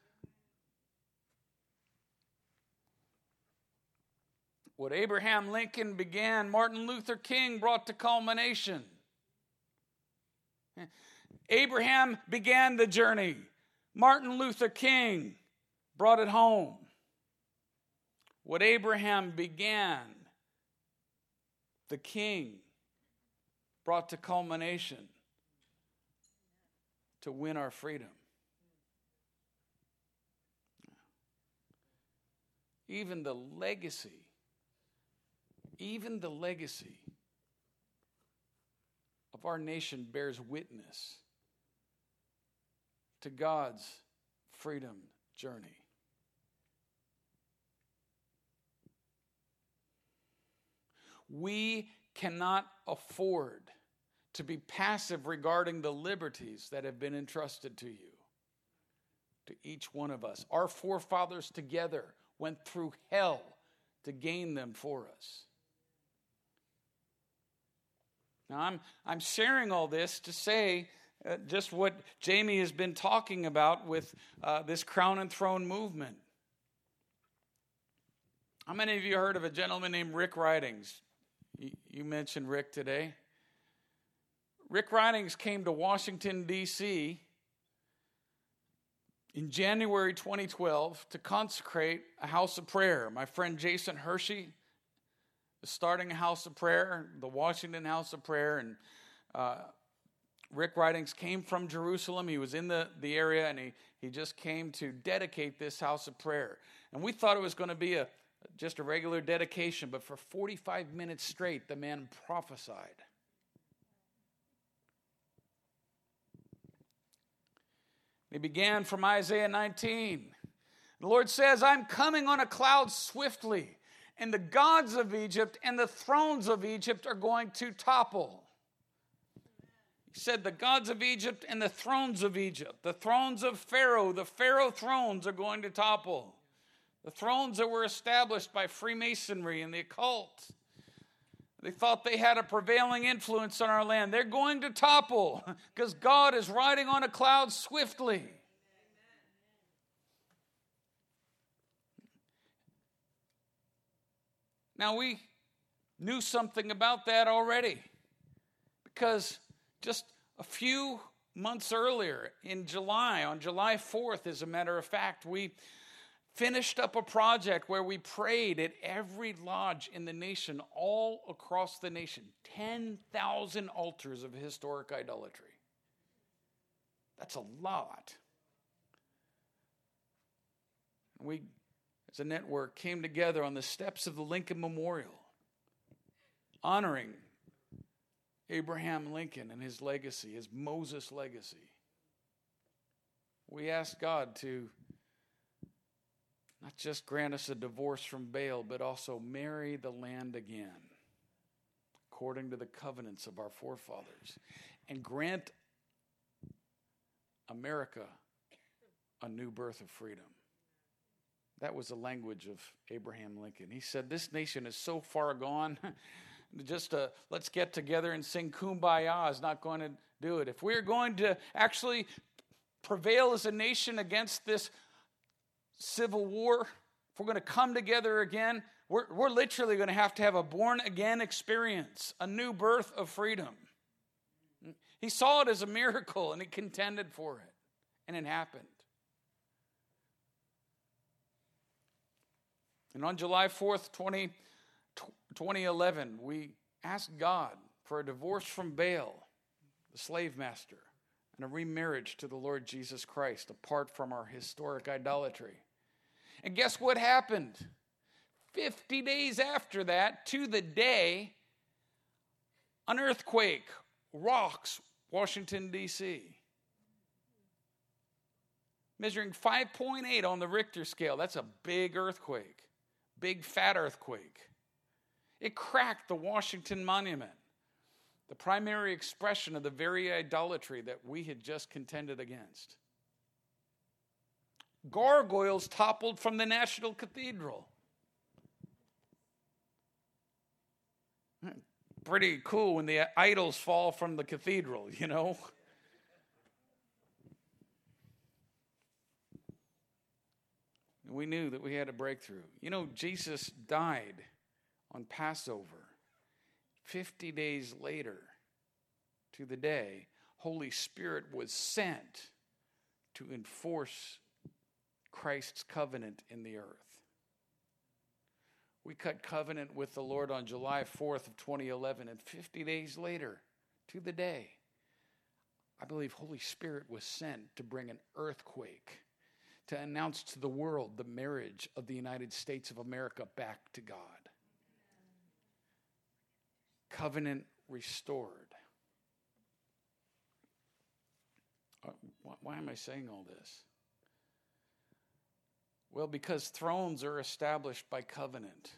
B: What Abraham Lincoln began, Martin Luther King brought to culmination. Abraham began the journey. Martin Luther King brought it home. What Abraham began, the King brought to culmination to win our freedom. Even the legacy Even the legacy of our nation bears witness to God's freedom journey. We cannot afford to be passive regarding the liberties that have been entrusted to you, to each one of us. Our forefathers together went through hell to gain them for us. Now, I'm, I'm sharing all this to say uh, just what Jamie has been talking about with uh, this Crown and Throne movement. How many of you heard of a gentleman named Rick Ridings? You, you mentioned Rick today. Rick Ridings came to Washington, D C in January twenty twelve to consecrate a house of prayer. My friend Jason Hershey is starting a house of prayer, the Washington House of Prayer, and uh, Rick Ridings came from Jerusalem. He was in the, the area, and he, he just came to dedicate this house of prayer. And we thought it was going to be a just a regular dedication, but for forty-five minutes straight, the man prophesied. He began from Isaiah nineteen. The Lord says, I'm coming on a cloud swiftly, and the gods of Egypt and the thrones of Egypt are going to topple. He said the gods of Egypt and the thrones of Egypt, the thrones of Pharaoh, the Pharaoh thrones are going to topple. The thrones that were established by Freemasonry and the occult. They thought they had a prevailing influence on our land. They're going to topple because God is riding on a cloud swiftly. Now we knew something about that already because just a few months earlier in July, on July fourth, as a matter of fact, we finished up a project where we prayed at every lodge in the nation, all across the nation. ten thousand altars of historic idolatry. That's a lot. We, as a network, came together on the steps of the Lincoln Memorial, honoring Abraham Lincoln and his legacy, his Moses legacy. We asked God to not just grant us a divorce from Baal, but also marry the land again, according to the covenants of our forefathers, and grant America a new birth of freedom. That was the language of Abraham Lincoln. He said, this nation is so far gone, just uh, let's get together and sing Kumbaya is not going to do it. If we're going to actually prevail as a nation against this civil war, if we're going to come together again, we're, we're literally going to have to have a born-again experience, a new birth of freedom. He saw it as a miracle, and he contended for it, and it happened. And on July fourth, twenty eleven, we asked God for a divorce from Baal, the slave master, and a remarriage to the Lord Jesus Christ, apart from our historic idolatry. And guess what happened? fifty days after that, to the day, an earthquake rocks Washington, D C Measuring five point eight on the Richter scale. That's a big earthquake. Big fat earthquake. It cracked the Washington Monument, the primary expression of the very idolatry that we had just contended against. Gargoyles toppled from the National Cathedral. Pretty cool when the idols fall from the cathedral, you know. We knew that we had a breakthrough. You know, Jesus died on Passover. Fifty days later, to the day, Holy Spirit was sent to enforce Christ's covenant in the earth. We cut covenant with the Lord on July fourth of twenty eleven, and fifty days later, to the day, I believe Holy Spirit was sent to bring an earthquake, to announce to the world the marriage of the United States of America back to God. Covenant restored. Uh, why am I saying all this? Well, because thrones are established by covenant.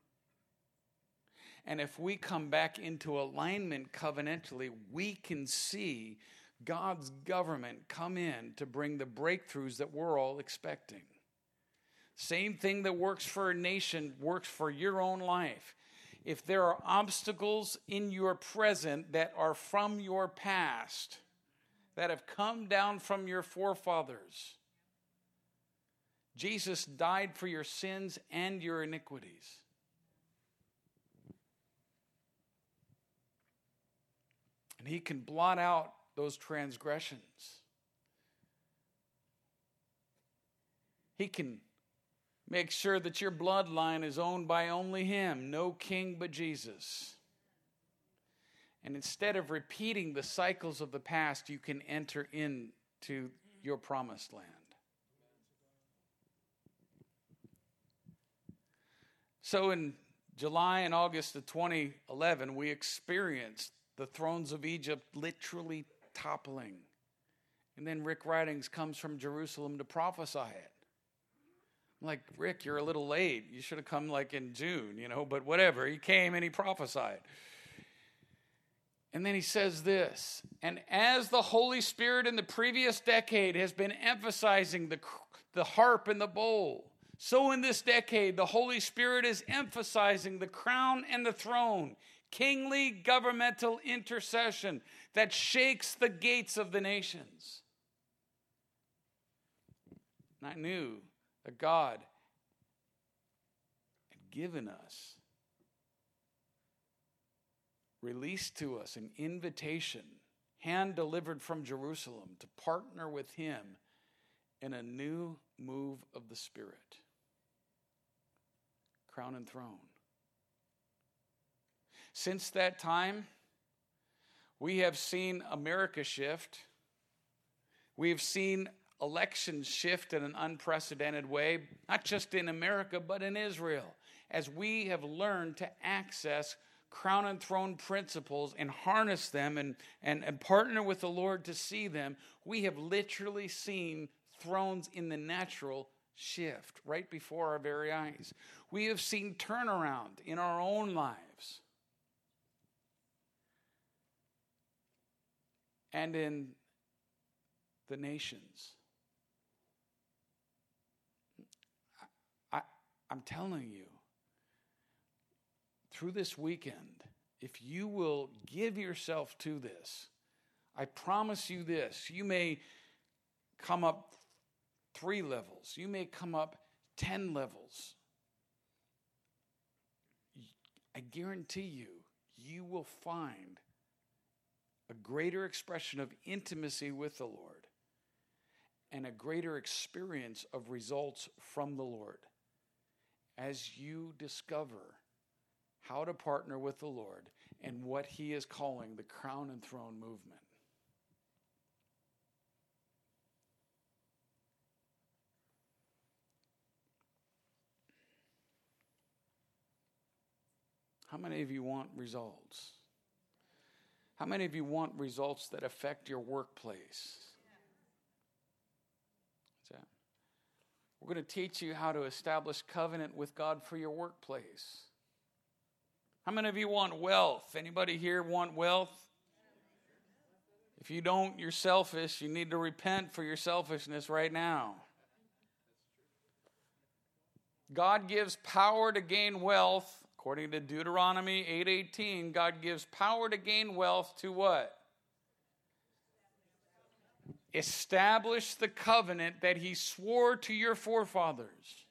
B: And if we come back into alignment covenantally, we can see God's government come in to bring the breakthroughs that we're all expecting. Same thing that works for a nation works for your own life. If there are obstacles in your present that are from your past, that have come down from your forefathers, Jesus died for your sins and your iniquities. And he can blot out those transgressions. He can make sure that your bloodline is owned by only him, no king but Jesus. And instead of repeating the cycles of the past, you can enter into your promised land. So in July and August of twenty eleven, we experienced the thrones of Egypt literally toppling. And then Rick Ridings comes from Jerusalem to prophesy it. I'm like, Rick, you're a little late. You should have come like in June, you know, but whatever. He came and he prophesied. And then he says this, and as the Holy Spirit in the previous decade has been emphasizing the, the harp and the bowl, so in this decade, the Holy Spirit is emphasizing the crown and the throne, kingly governmental intercession that shakes the gates of the nations. And I knew that God had given us, released to us an invitation, hand-delivered from Jerusalem, to partner with him in a new move of the Spirit. Crown and throne. Since that time, we have seen America shift. We have seen elections shift in an unprecedented way, not just in America, but in Israel, as we have learned to access crown and throne principles and harness them and, and, and partner with the Lord to see them. We have literally seen thrones in the natural shift right before our very eyes. We have seen turnaround in our own lives and in the nations. I, I'm telling you, through this weekend, if you will give yourself to this, I promise you this, you may come up three levels. You may come up ten levels. I guarantee you, you will find a greater expression of intimacy with the Lord and a greater experience of results from the Lord as you discover how to partner with the Lord and what he is calling the crown and throne movement. How many of you want results? How many of you want results that affect your workplace? What's that? We're going to teach you how to establish covenant with God for your workplace. How many of you want wealth? Anybody here want wealth? If you don't, you're selfish. You need to repent for your selfishness right now. God gives power to gain wealth. According to Deuteronomy eight eighteen, God gives power to gain wealth to what? Establish the covenant that he swore to your forefathers.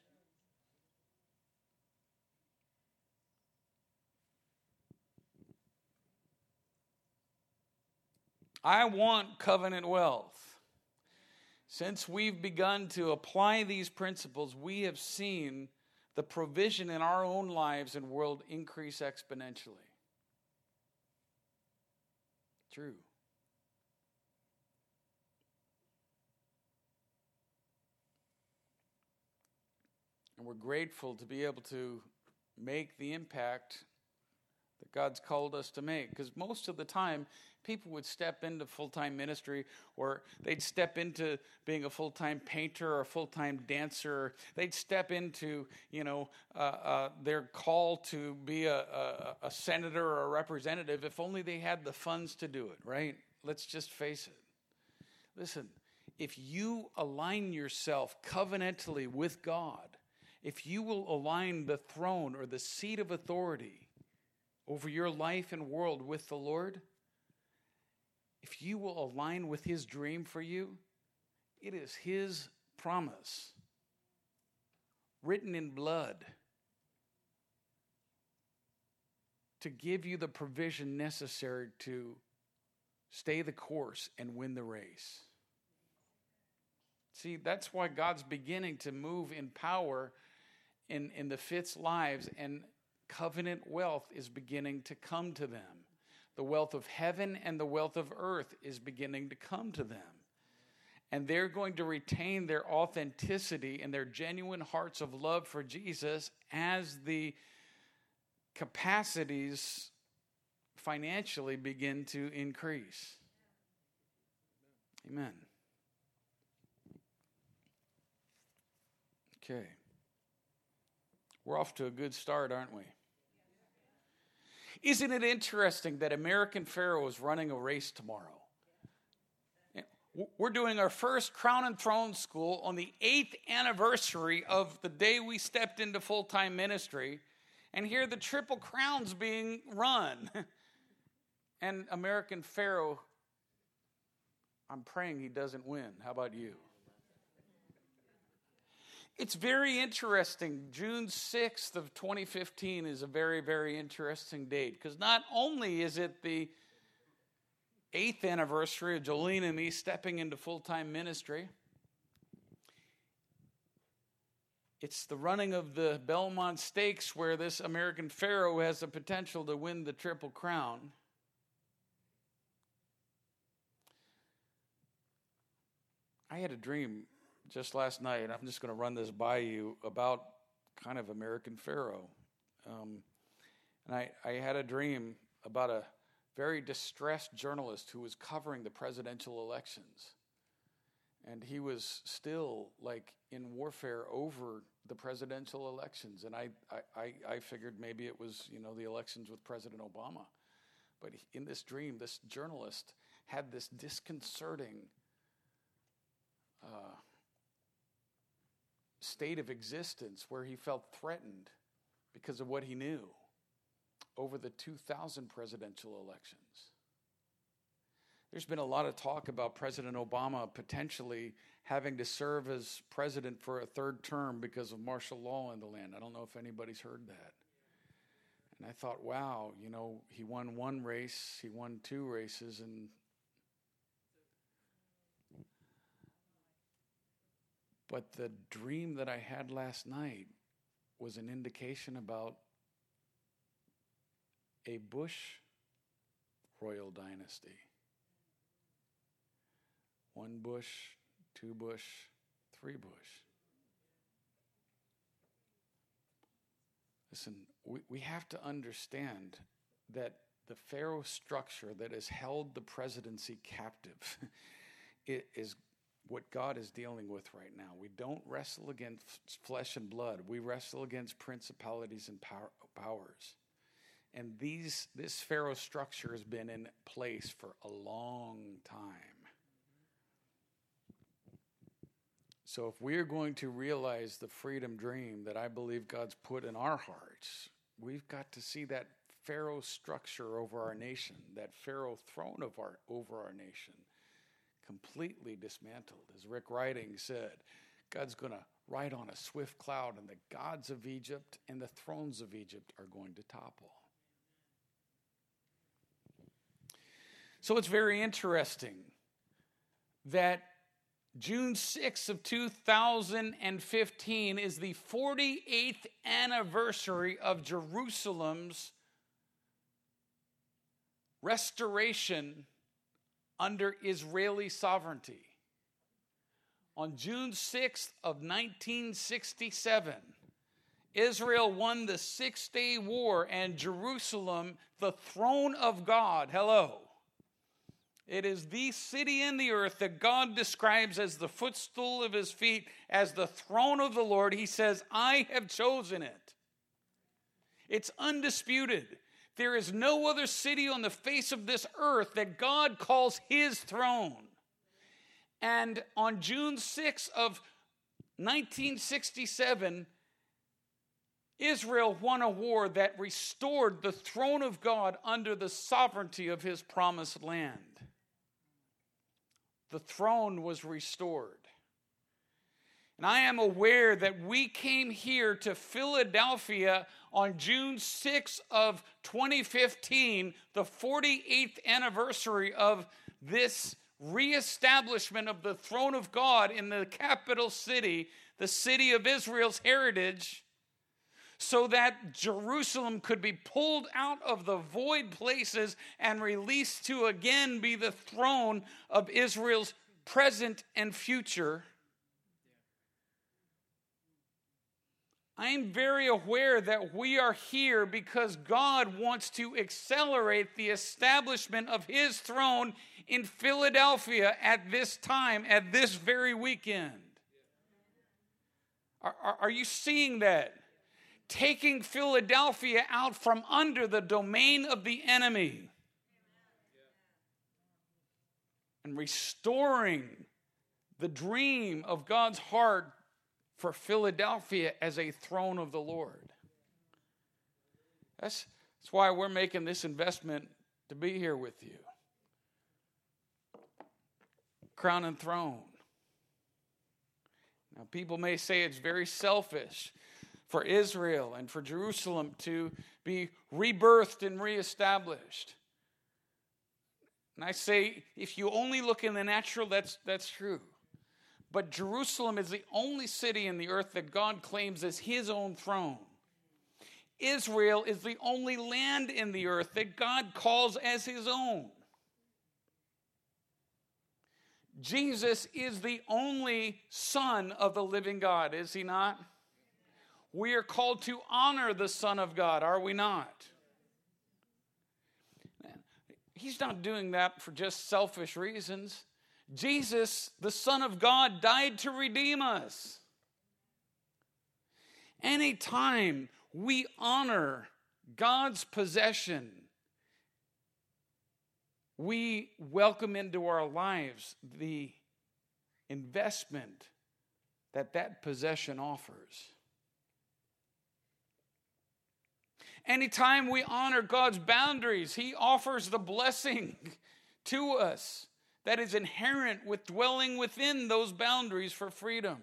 B: I want covenant wealth. Since we've begun to apply these principles, we have seen the provision in our own lives and world increase exponentially. True. And we're grateful to be able to make the impact that God's called us to make. Because most of the time, people would step into full-time ministry, or they'd step into being a full-time painter or a full-time dancer. They'd step into, you know, uh, uh, their call to be a, a, a senator or a representative if only they had the funds to do it, right? Let's just face it. Listen, if you align yourself covenantally with God, if you will align the throne or the seat of authority over your life and world with the Lord, if you will align with his dream for you, it is his promise, written in blood, to give you the provision necessary to stay the course and win the race. See, that's why God's beginning to move in power in, in the Fitz lives, and covenant wealth is beginning to come to them. The wealth of heaven and the wealth of earth is beginning to come to them. And they're going to retain their authenticity and their genuine hearts of love for Jesus as the capacities financially begin to increase. Amen. Okay. We're off to a good start, aren't we? Isn't it interesting that American Pharaoh is running a race tomorrow? We're doing our first Crown and Throne School on the eighth anniversary of the day we stepped into full-time ministry. And here the Triple Crown's being run. And American Pharaoh, I'm praying he doesn't win. How about you? It's very interesting. June sixth of twenty fifteen is a very, very interesting date. Because not only is it the eighth anniversary of Jolene and me stepping into full-time ministry, it's the running of the Belmont Stakes where this American Pharaoh has the potential to win the Triple Crown. I had a dream just last night. I'm just going to run this by you about kind of American Pharaoh. Um, and I, I had a dream about a very distressed journalist who was covering the presidential elections. And he was still like in warfare over the presidential elections. And I, I, I figured maybe it was, you know, the elections with President Obama. But in this dream, this journalist had this disconcerting uh, state of existence where he felt threatened because of what he knew over the two thousand presidential elections. There's been a lot of talk about President Obama potentially having to serve as president for a third term because of martial law in the land. I don't know if anybody's heard that. And I thought, wow, you know, he won one race, he won two races, and but the dream that I had last night was an indication about a Bush royal dynasty. One Bush, two Bush, three Bush. Listen, we, we have to understand that the Pharaoh structure that has held the presidency captive is what God is dealing with right now. We don't wrestle against flesh and blood. We wrestle against principalities and power, powers. And these this Pharaoh structure has been in place for a long time. So if we are going to realize the freedom dream that I believe God's put in our hearts, we've got to see that Pharaoh structure over our nation, that Pharaoh throne of our, over our nation, completely dismantled. As Rick Riding said, God's going to ride on a swift cloud, and the gods of Egypt and the thrones of Egypt are going to topple. So it's very interesting that June sixth of two thousand fifteen is the forty-eighth anniversary of Jerusalem's restoration under Israeli sovereignty. On June sixth of nineteen sixty-seven, Israel won the Six-Day War, and Jerusalem, the throne of God, hello. It is the city in the earth that God describes as the footstool of his feet, as the throne of the Lord. He says, I have chosen it. It's undisputed. There is no other city on the face of this earth that God calls his throne. And on June sixth of nineteen sixty-seven, Israel won a war that restored the throne of God under the sovereignty of his promised land. The throne was restored. And I am aware that we came here to Philadelphia on June sixth of twenty fifteen, the forty-eighth anniversary of this reestablishment of the throne of God in the capital city, the city of Israel's heritage, so that Jerusalem could be pulled out of the void places and released to again be the throne of Israel's present and future. I'm very aware that we are here because God wants to accelerate the establishment of his throne in Philadelphia at this time, at this very weekend. Are, are, are you seeing that? Taking Philadelphia out from under the domain of the enemy and restoring the dream of God's heart for Philadelphia as a throne of the Lord. That's, that's why we're making this investment to be here with you. Crown and throne. Now, people may say it's very selfish for Israel and for Jerusalem to be rebirthed and reestablished. And I say, if you only look in the natural, that's, that's true. But Jerusalem is the only city in the earth that God claims as his own throne. Israel is the only land in the earth that God calls as his own. Jesus is the only Son of the living God, is he not? We are called to honor the Son of God, are we not? He's not doing that for just selfish reasons. Jesus, the Son of God, died to redeem us. Anytime we honor God's possession, we welcome into our lives the investment that that possession offers. Anytime we honor God's boundaries, he offers the blessing to us that is inherent with dwelling within those boundaries for freedom.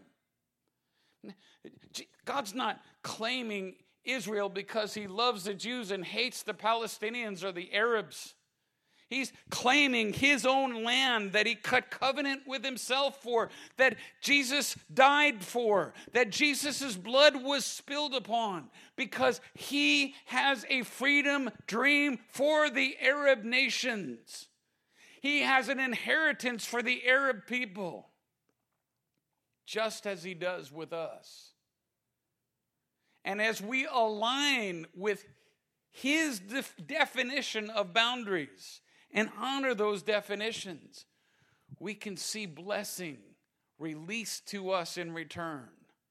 B: God's not claiming Israel because he loves the Jews and hates the Palestinians or the Arabs. He's claiming his own land that he cut covenant with himself for, that Jesus died for, that Jesus' blood was spilled upon, because he has a freedom dream for the Arab nations. He has an inheritance for the Arab people, just as he does with us. And as we align with his def- definition of boundaries and honor those definitions, we can see blessing released to us in return.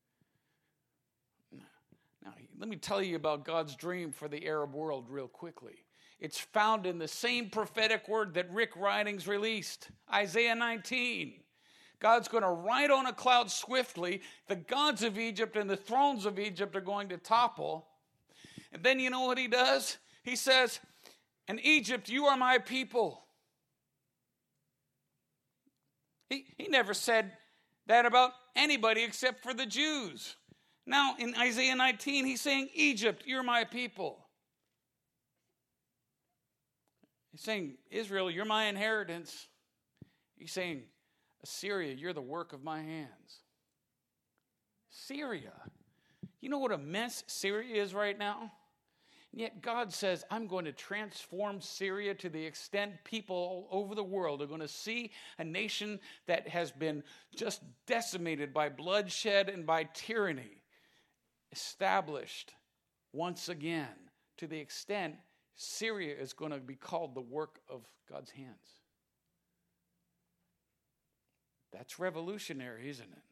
B: Now, let me tell you about God's dream for the Arab world real quickly. It's found in the same prophetic word that Rick Ridings released, Isaiah nineteen. God's going to ride on a cloud swiftly. The gods of Egypt and the thrones of Egypt are going to topple. And then you know what he does? He says, "And Egypt, you are my people." He, he never said that about anybody except for the Jews. Now in Isaiah nineteen, he's saying, "Egypt, you're my people." He's saying, "Israel, you're my inheritance." He's saying, "Assyria, you're the work of my hands." Syria. You know what a mess Syria is right now? And yet God says, I'm going to transform Syria to the extent people all over the world are going to see a nation that has been just decimated by bloodshed and by tyranny established once again, to the extent Syria is going to be called the work of God's hands. That's revolutionary, isn't it?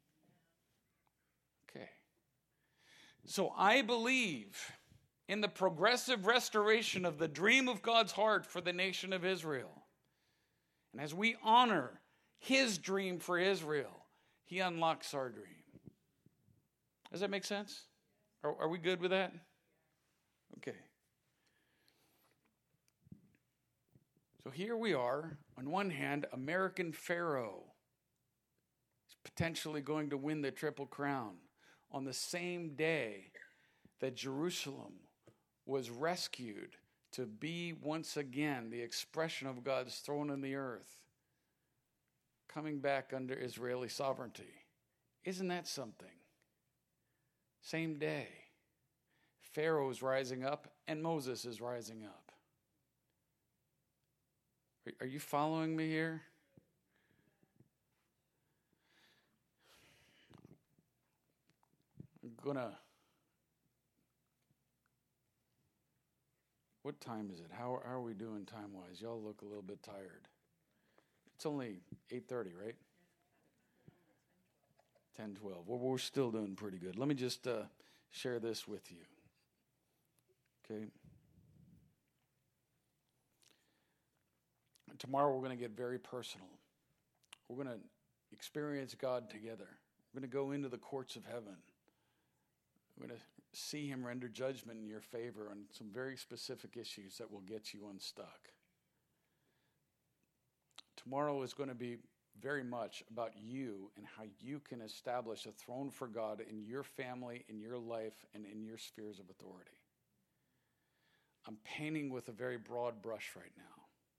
B: Okay. So I believe in the progressive restoration of the dream of God's heart for the nation of Israel. And as we honor his dream for Israel, he unlocks our dream. Does that make sense? Are, are we good with that? Okay. So here we are, on one hand, American Pharaoh is potentially going to win the Triple Crown on the same day that Jerusalem was rescued to be once again the expression of God's throne in the earth, coming back under Israeli sovereignty. Isn't that something? Same day. Pharaoh is rising up and Moses is rising up. Are, are you following me here? I'm gonna. What time is it? How, how are we doing time-wise? Y'all look a little bit tired. It's only eight thirty, right? ten, twelve. Well, we're still doing pretty good. Let me just uh, share this with you. Okay? Tomorrow we're going to get very personal. We're going to experience God together. We're going to go into the courts of heaven. We're going to see him render judgment in your favor on some very specific issues that will get you unstuck. Tomorrow is going to be very much about you and how you can establish a throne for God in your family, in your life, and in your spheres of authority. I'm painting with a very broad brush right now.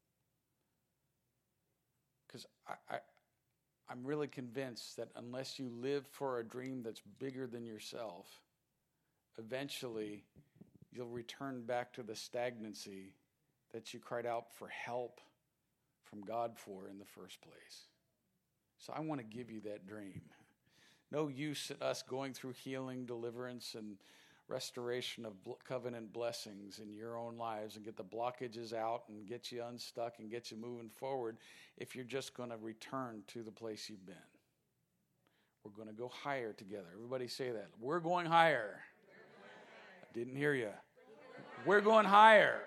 B: Because I, I, I'm really convinced that unless you live for a dream that's bigger than yourself, eventually you'll return back to the stagnancy that you cried out for help from God for in the first place. So I want to give you that dream. No use in us going through healing, deliverance, and restoration of covenant blessings in your own lives and get the blockages out and get you unstuck and get you moving forward if you're just going to return to the place you've been. We're going to go higher together. Everybody say that. We're going higher. I didn't hear you. We're going higher.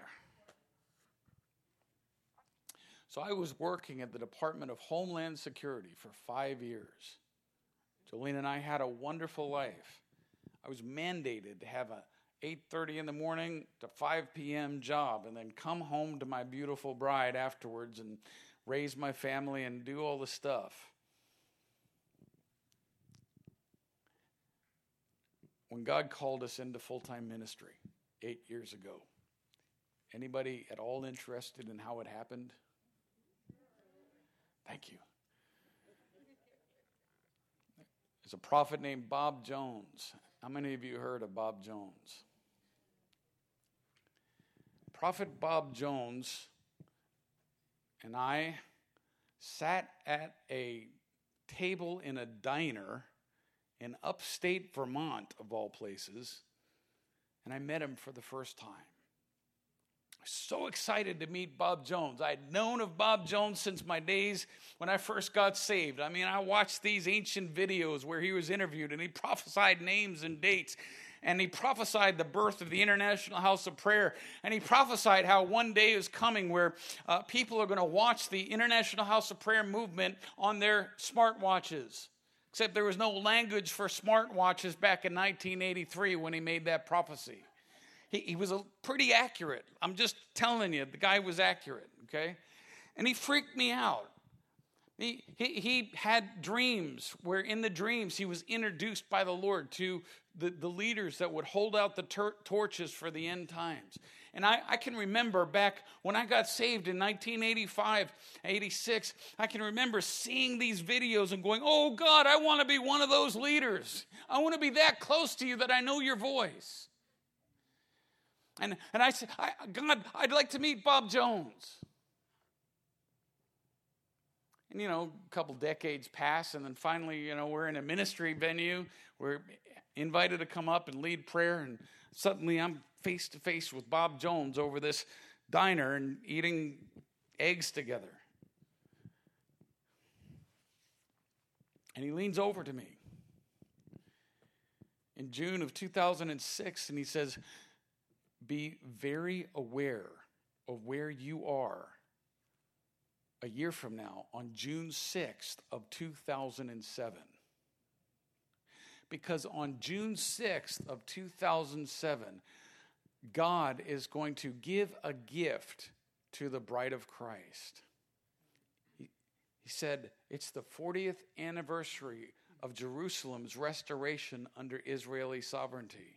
B: So I was working at the Department of Homeland Security for five years. Jolene and I had a wonderful life. I was mandated to have a eight thirty in the morning to five p.m. job and then come home to my beautiful bride afterwards and raise my family and do all the stuff. When God called us into full-time ministry eight years ago, anybody at all interested in how it happened? Thank you. There's a prophet named Bob Jones. How many of you heard of Bob Jones? Prophet Bob Jones and I sat at a table in a diner in upstate Vermont, of all places, and I met him for the first time. So excited to meet Bob Jones. I'd known of Bob Jones since my days when I first got saved. I mean, I watched these ancient videos where he was interviewed and he prophesied names and dates. And he prophesied the birth of the International House of Prayer. And he prophesied how one day is coming where uh, people are going to watch the International House of Prayer movement on their smartwatches. Except there was no language for smartwatches back in nineteen eighty-three when he made that prophecy. He, he was a, pretty accurate. I'm just telling you, the guy was accurate, okay? And he freaked me out. He, he, he had dreams where in the dreams he was introduced by the Lord to the, the leaders that would hold out the tor- torches for the end times. And I, I can remember back when I got saved in nineteen eighty-five, eighty-six, I can remember seeing these videos and going, oh God, I want to be one of those leaders. I want to be that close to you that I know your voice. And and I said, I, God, I'd like to meet Bob Jones. And, you know, a couple decades pass, and then finally, you know, we're in a ministry venue. We're invited to come up and lead prayer, and suddenly I'm face to face with Bob Jones over this diner and eating eggs together. And he leans over to me in June of two thousand six, and he says, be very aware of where you are a year from now on June sixth of two thousand seven. Because on June sixth of two thousand seven, God is going to give a gift to the bride of Christ. He, he said it's the fortieth anniversary of Jerusalem's restoration under Israeli sovereignty.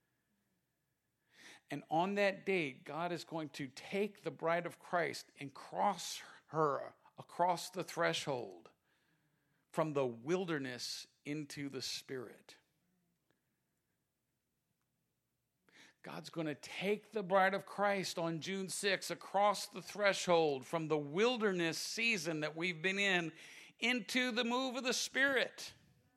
B: And on that day, God is going to take the bride of Christ and cross her across the threshold from the wilderness into the Spirit. God's going to take the bride of Christ on June sixth across the threshold from the wilderness season that we've been in into the move of the Spirit.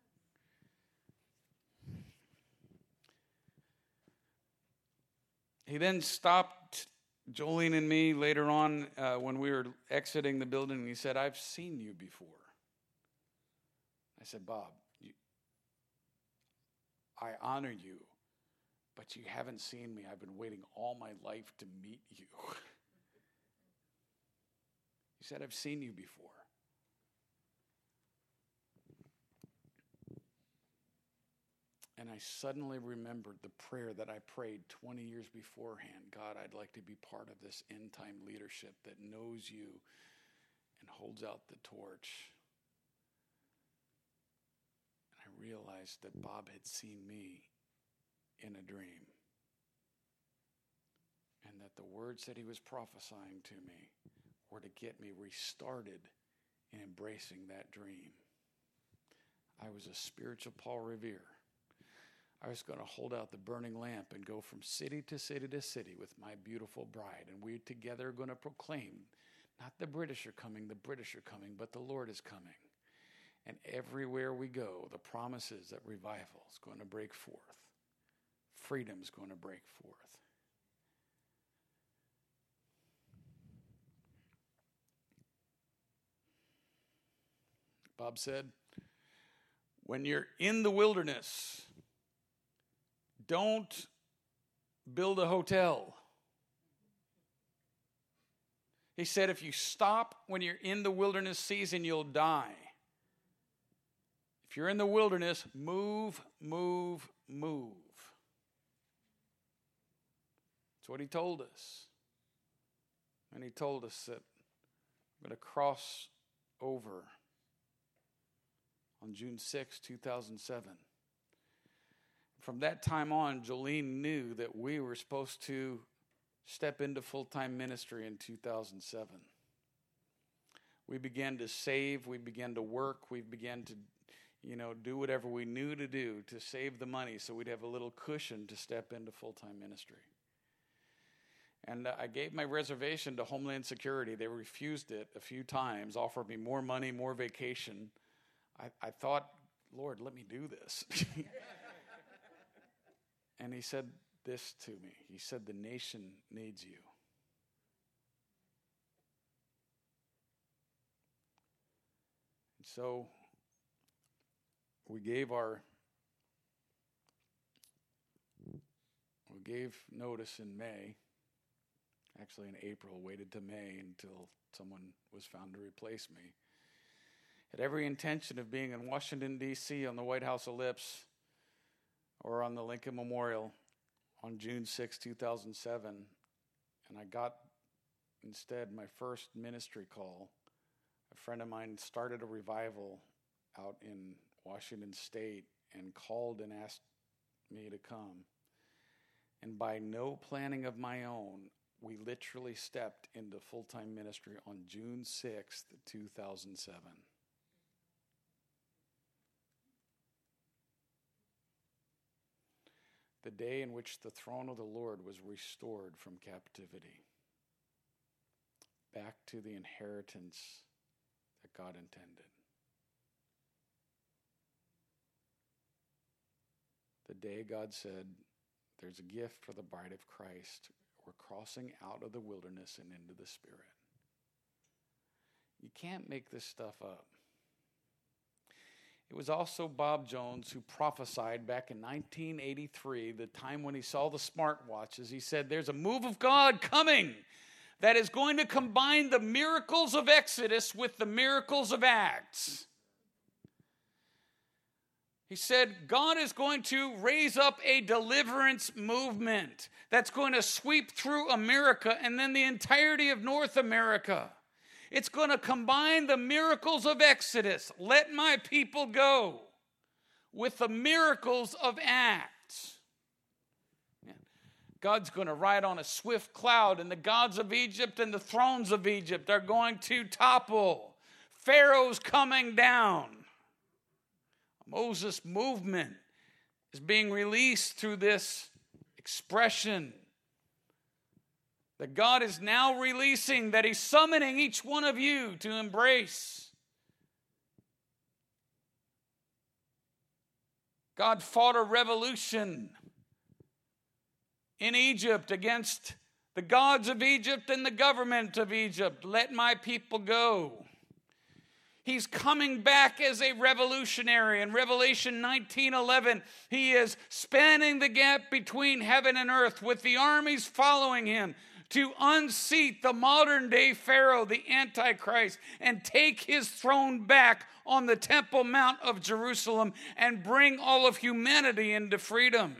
B: He then stopped Jolene and me later on uh, when we were exiting the building, and he said, I've seen you before. I said, Bob, you, I honor you, but you haven't seen me. I've been waiting all my life to meet you. He said, I've seen you before. And I suddenly remembered the prayer that I prayed twenty years beforehand. God, I'd like to be part of this end-time leadership that knows you and holds out the torch. And I realized that Bob had seen me in a dream. And that the words that he was prophesying to me were to get me restarted in embracing that dream. I was a spiritual Paul Revere. I was going to hold out the burning lamp and go from city to city to city with my beautiful bride. And we together are going to proclaim, not the British are coming, the British are coming, but the Lord is coming. And everywhere we go, the promise is that revival is going to break forth. Freedom is going to break forth. Bob said, when you're in the wilderness, don't build a hotel. He said, if you stop when you're in the wilderness season, you'll die. If you're in the wilderness, move, move, move. That's what he told us. And he told us that we're going to cross over on June sixth, two thousand seven. From that time on, Jolene knew that we were supposed to step into full-time ministry in two thousand seven. We began to save, we began to work, we began to, you know, do whatever we knew to do to save the money so we'd have a little cushion to step into full-time ministry. And uh, I gave my reservation to Homeland Security. They refused it a few times, offered me more money, more vacation. I, I thought, Lord, let me do this. And he said this to me. He said, the nation needs you. And so we gave our, we gave notice in May, actually in April, waited to May until someone was found to replace me. Had every intention of being in Washington, D C on the White House ellipse or on the Lincoln Memorial on June sixth, two thousand seven. And I got instead my first ministry call. A friend of mine started a revival out in Washington State and called and asked me to come. And by no planning of my own, we literally stepped into full-time ministry on June sixth, two thousand seven. The day in which the throne of the Lord was restored from captivity back to the inheritance that God intended. The day God said, there's a gift for the bride of Christ. We're crossing out of the wilderness and into the Spirit. You can't make this stuff up. It was also Bob Jones who prophesied back in nineteen eighty-three, the time when he saw the smartwatches. He said, there's a move of God coming that is going to combine the miracles of Exodus with the miracles of Acts. He said, God is going to raise up a deliverance movement that's going to sweep through America and then the entirety of North America. It's going to combine the miracles of Exodus, let my people go, with the miracles of Acts. God's going to ride on a swift cloud, and the gods of Egypt and the thrones of Egypt are going to topple. Pharaoh's coming down. A Moses movement is being released through this expression that God is now releasing, that He's summoning each one of you to embrace. God fought a revolution in Egypt against the gods of Egypt and the government of Egypt. Let my people go. He's coming back as a revolutionary. In Revelation nineteen eleven, He is spanning the gap between heaven and earth with the armies following Him to unseat the modern day Pharaoh, the Antichrist, and take his throne back on the Temple Mount of Jerusalem and bring all of humanity into freedom.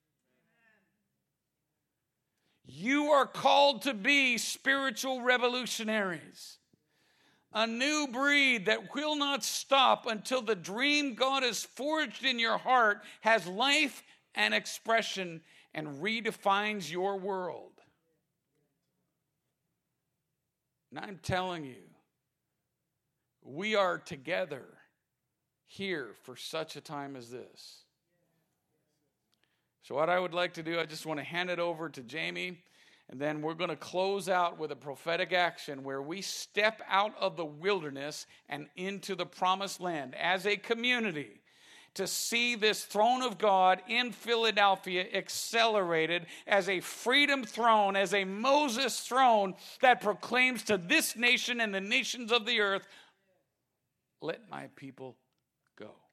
B: You are called to be spiritual revolutionaries. A new breed that will not stop until the dream God has forged in your heart has life and expression and redefines your world. And I'm telling you, we are together here for such a time as this. So what I would like to do, I just want to hand it over to Jamie, and then we're going to close out with a prophetic action where we step out of the wilderness and into the promised land as a community to see this throne of God in Philadelphia accelerated as a freedom throne, as a Moses throne that proclaims to this nation and the nations of the earth, let my people go.